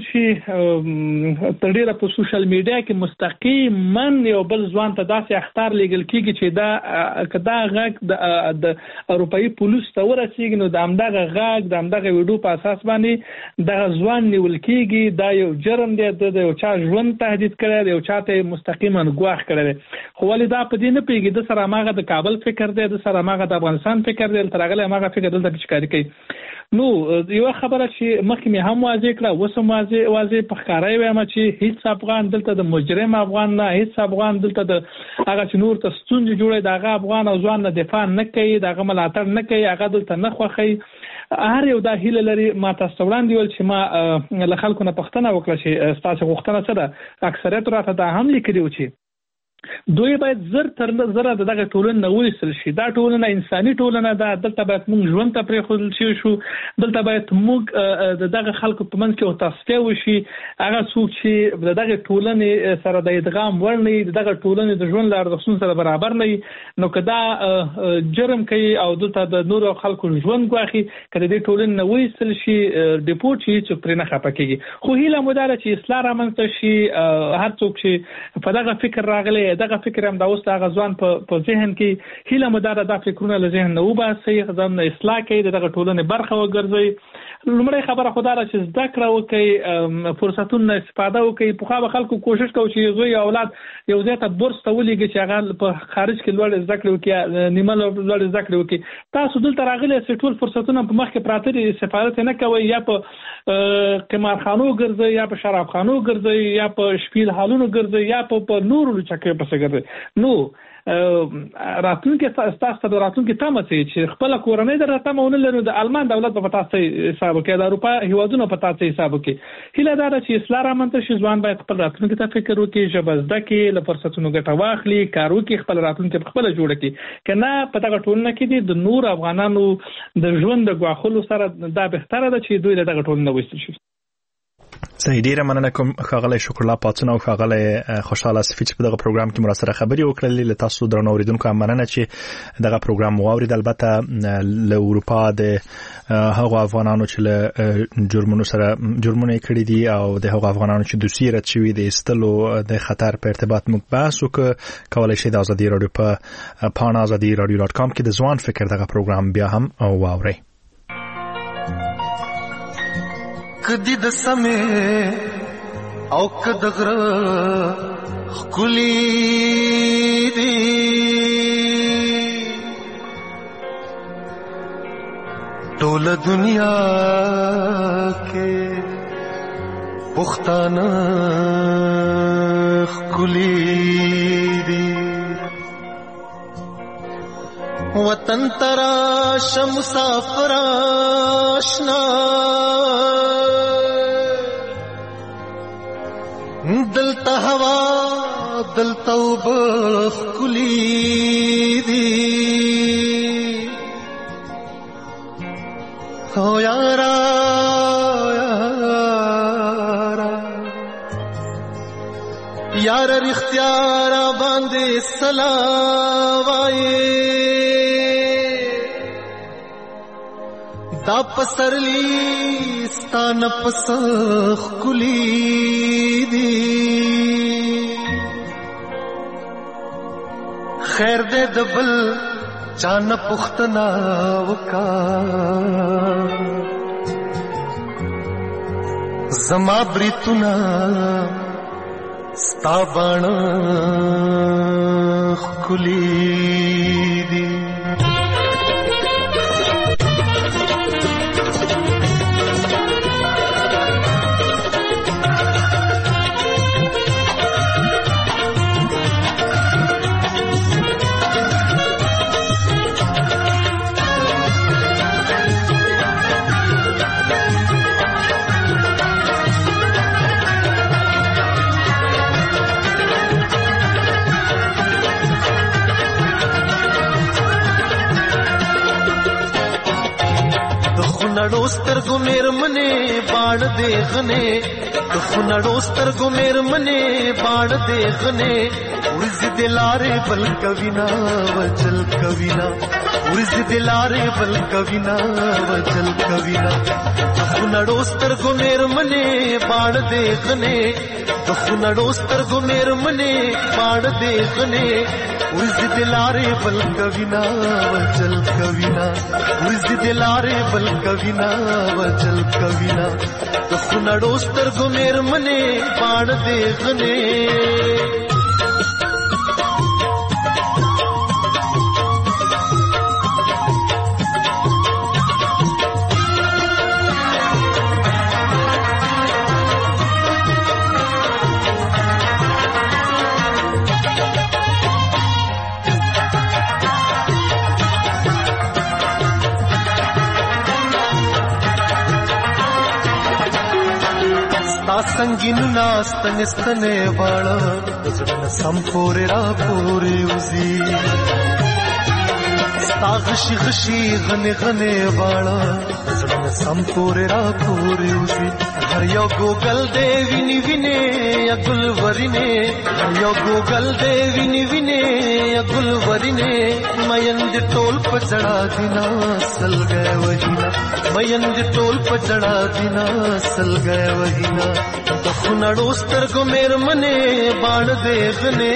Speaker 6: چې تر ډیره په سوشل میډیا کې مستقیما یو بل ځوان ته داسې اخطار لیږل کیږي چې دا کدا غږ د اروپایي پولیس ته ورسیږي، نو د همدغه غږ د همدغه ویډیو په اساس باندې دغه ځوان نیول کیږي. دا یو جرم دی، د یو چا ژوند تهدید کړی دی، یو چاته مستقیما ګواښ کړی دی. خو ولې دا په دې نه پیږي د سره هغه د کابل فکر دی، د سره هغه د افغانستان فکر دی، تر هغه هغه فکر دلته پچکاري کوي. نو یو خبره چې مخکې مې هم واضح کړه، اوس هم واضح واضح په ښکاره وایم چې هیڅ افغان دلته د مجرم افغان نه، هیڅ افغان دلته د هغه چې نور ته ستونزې جوړوي د هغه افغان او ځوان نه دفاع نه کوي، د هغه ملاتړ نه کوي، هغه دلته نه خوښوي. هر یو دا هیله لري. ما تاسو وړاندې ویل چې ما له خلکو نه پوښتنه وکړه چې ستاسو غوښتنه څه ده. اکثریت راته دا هم لیکلي و چې دوی باید زر تر زره دغه ټولنه نه وېستل شي. دا ټولنه انساني ټولنه ده، دلته باید موږ ژوند ته پرېښودل شي شو، دلته باید موږ دغه خلکو په منځ کې او تصفیه وشي. هغه څوک چې دغه ټولنې سره د ادغام وړ نه وي، دغه ټولنې د ژوند له ارزښتونو سره برابر نه وي، نو که دا جرم کوي او دلته د نورو خلکو ژوند ګواښي، که د دې ټولنې نه وېستل شي ډیپورټ شي، څوک پرې نه خفه کېږي. خو هیله مو دا ده چې اصلاح رامنځته شي. هر څوک چې په دغه فکر راغلی، دغه فکر هم دا اوس هغه ځوان په ذهن کې هیله مو دا دا فکرونه له ذهن نه وباسي، ځان اصلاح کوي، دغه ټولنې برخه وګرځي. لومړی خبره خو دا ده چې زده کړه وکړي، فرصتونه استفاده وکړي. پخوا به خلکو کوشش کوي چې زوی یا اولاد یو ځای ته بورس ته ولېږي چې هغه په خارج کې لوړ زده کړې وکړي، نیمه لوړ زده کړې وکړي. تاسو دلته راغلي یاست، ټول فرصتونه په مخ کې پراته دي، استفاده نه کوئ، یا په قمارخانو ګرځئ، یا په شرابخانو ګرځئ، یا په شپیل حالونو ګرځئ، یا په نورو لوچکیو پسې ګرځئ. نو راتلونکي تاسو ته راتلونکي تمه چې خپل کورنۍ د راتمونه لري، د آلمان دولت په تاسو حساب کې، د اروپا هیوادونو په تاسو حساب کې. هیله دا ده چې اصلاح رامنځته شي، ځوان باید خپل راتلونکي ته فکر وکړي، ژبه زده کړي، له فرصتونو ګټه واخلي، کار وکړي، خپل راتلونکي خپل جوړ کړي. کنه په دغه ټولنه کې د نور افغانانو د ژوند د غواخلو سره دا بهتره ده چې دوی دغه ټولنه وېستل شي.
Speaker 2: صحیح، ډیره مننه کوم ښاغلی شکر الله پاڅون او ښاغلی خوشحاله صفي چې په دغه پروګرام کې مرسته خبري وکړلې. له تاسو درنو اوریدونکو مننه چې دغه پروګرام واورید. البته له اروپا د هغو افغانانو چې له جرمونو سره جرمونه کړي دي او د هغو افغانانو چې دوسیه رد شوي د ایستلو د خطر په ارتباط موږ بحث وکړو. کولی شئ د ازادي راډیو په پاڼه ازادي راډیو ډاټ کام کې د ځوان فکر دغه پروګرام بیا هم واورئ.
Speaker 16: کدی د سمې او کد غره خکلی دی ټول دنیا کې پښتانه خکلی دی وطن ترا شمسافر آشنا دلتا ہوا دلتا وبخ کلی دی سلاوائے دا پسرلی ستان پسخ کلی دی خیر دے دبل چان پختنا وکا زما بریتنا ستا بان کلی دی خنړو سترګو میرمنې باڼ دې غنې د خنړو سترګو میرمنې باڼ دې غنې ورځ دې لارې بل کوینا وجل کوینا ورځ دې لارې بل کوینا وجل کوینا د خنړو سترګو میرمنې باڼ دې غنې د خنړو سترګو میرمنې باڼ دې غنې ورځ دې لارې بل کوینا وجل کوینا ورځ دې لارې بل کوینا وجل کوینا د خنړو سترګو میرمنې باڼ دې غنې संगीनु नास्तन स्तने वाला जड़न संपोरे रा पोरे उजी सागशी गशी गने गने वाला जड़न संपोरे रा पोरे उजी हर यो गोगल देवी निविने या गुलवरिने हर यो गोगल देवी निविने या गुलवरिने मयंद टोल पचड़ा दिना सल गए वहीना मयंद टोल पचड़ा दिना सल गए वहीना د خنړو سترګو میرمنې باڼ دې غنې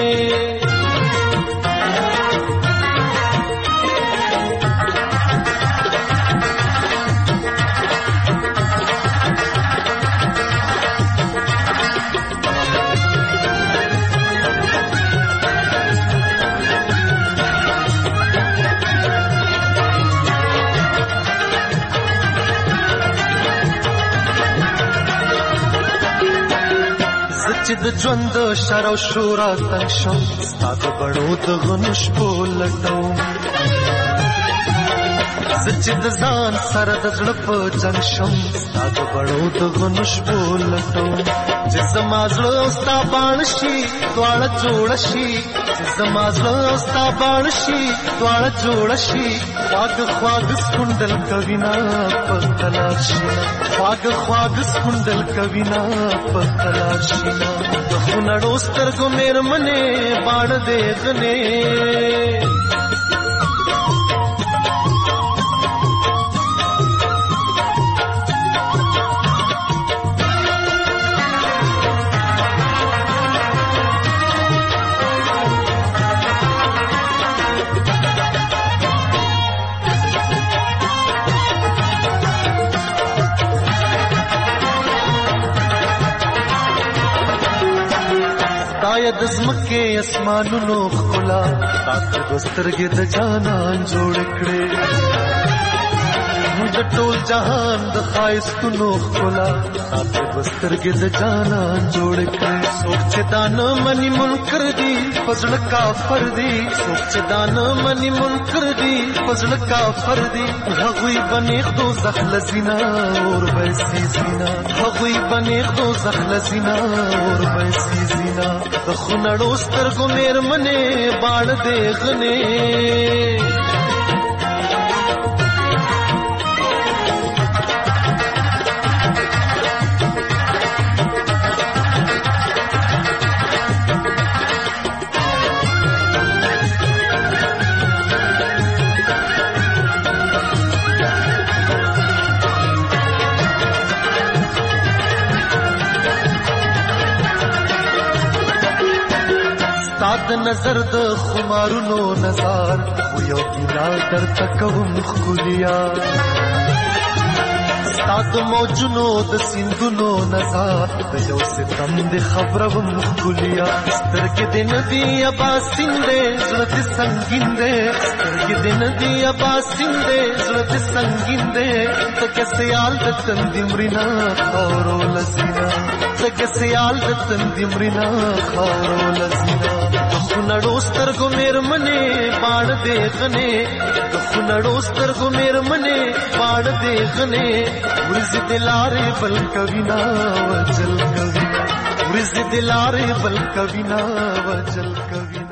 Speaker 16: چې د ژوند شر او شورا تنګ شم ستا د بڼو د غنو شپو لټوم زه چې د ځان سره د زړه په جنګ شم ستا د بڼو د غنو شپو لټوم چې زما زړه او ستا باڼ شي دواړه جوړه شي چې زما زړه او ستا باڼ شي دواړه جوړه شي خواږه خواږه سکونډل کوینا په تلار شي خواږه خواږه سکونډل کوینا په تلار شي د خنړو سترګو میرمنې باڼ دې غنې د زمکه اسمانونو خلا تاسو سترګې د جانان جوړ کړې د ټول جهان د خایستونو خلا تاسو سترګې د جانان جوړ کړې سوچ دان منی منکر دی فضل کافر دی سوچ دان منی منکر دی فضل کافر دی هغوی بنیخ دو زخل زینا اور بیسی زینا هغوی بنیخ دو زخل زینا اور بیسی زینا د خنړو سترګو میرمنې باڼ دې غنې نظر د خمارونو نظر و یو ګیلا در تکوم خولیا ستاسو موجونو د سیندونو نظر د یو ستم د خبرم خولیا سترګې د ندی ابا سیندې زړه د سنگین دې سترګې د ندی ابا سیندې زړه د سنگین دې تکه سیال د تندې مرینا خورو لسینا تکه سیال د تندې مرینا خورو لسینا خنړو سترګو میرمنې باڼ دې غنې خنړو سترګو میرمنې باڼ دې غنې ورځ دلاره بل کوینا وجل کوي ورځ دلاره بل کوینا وجل کوي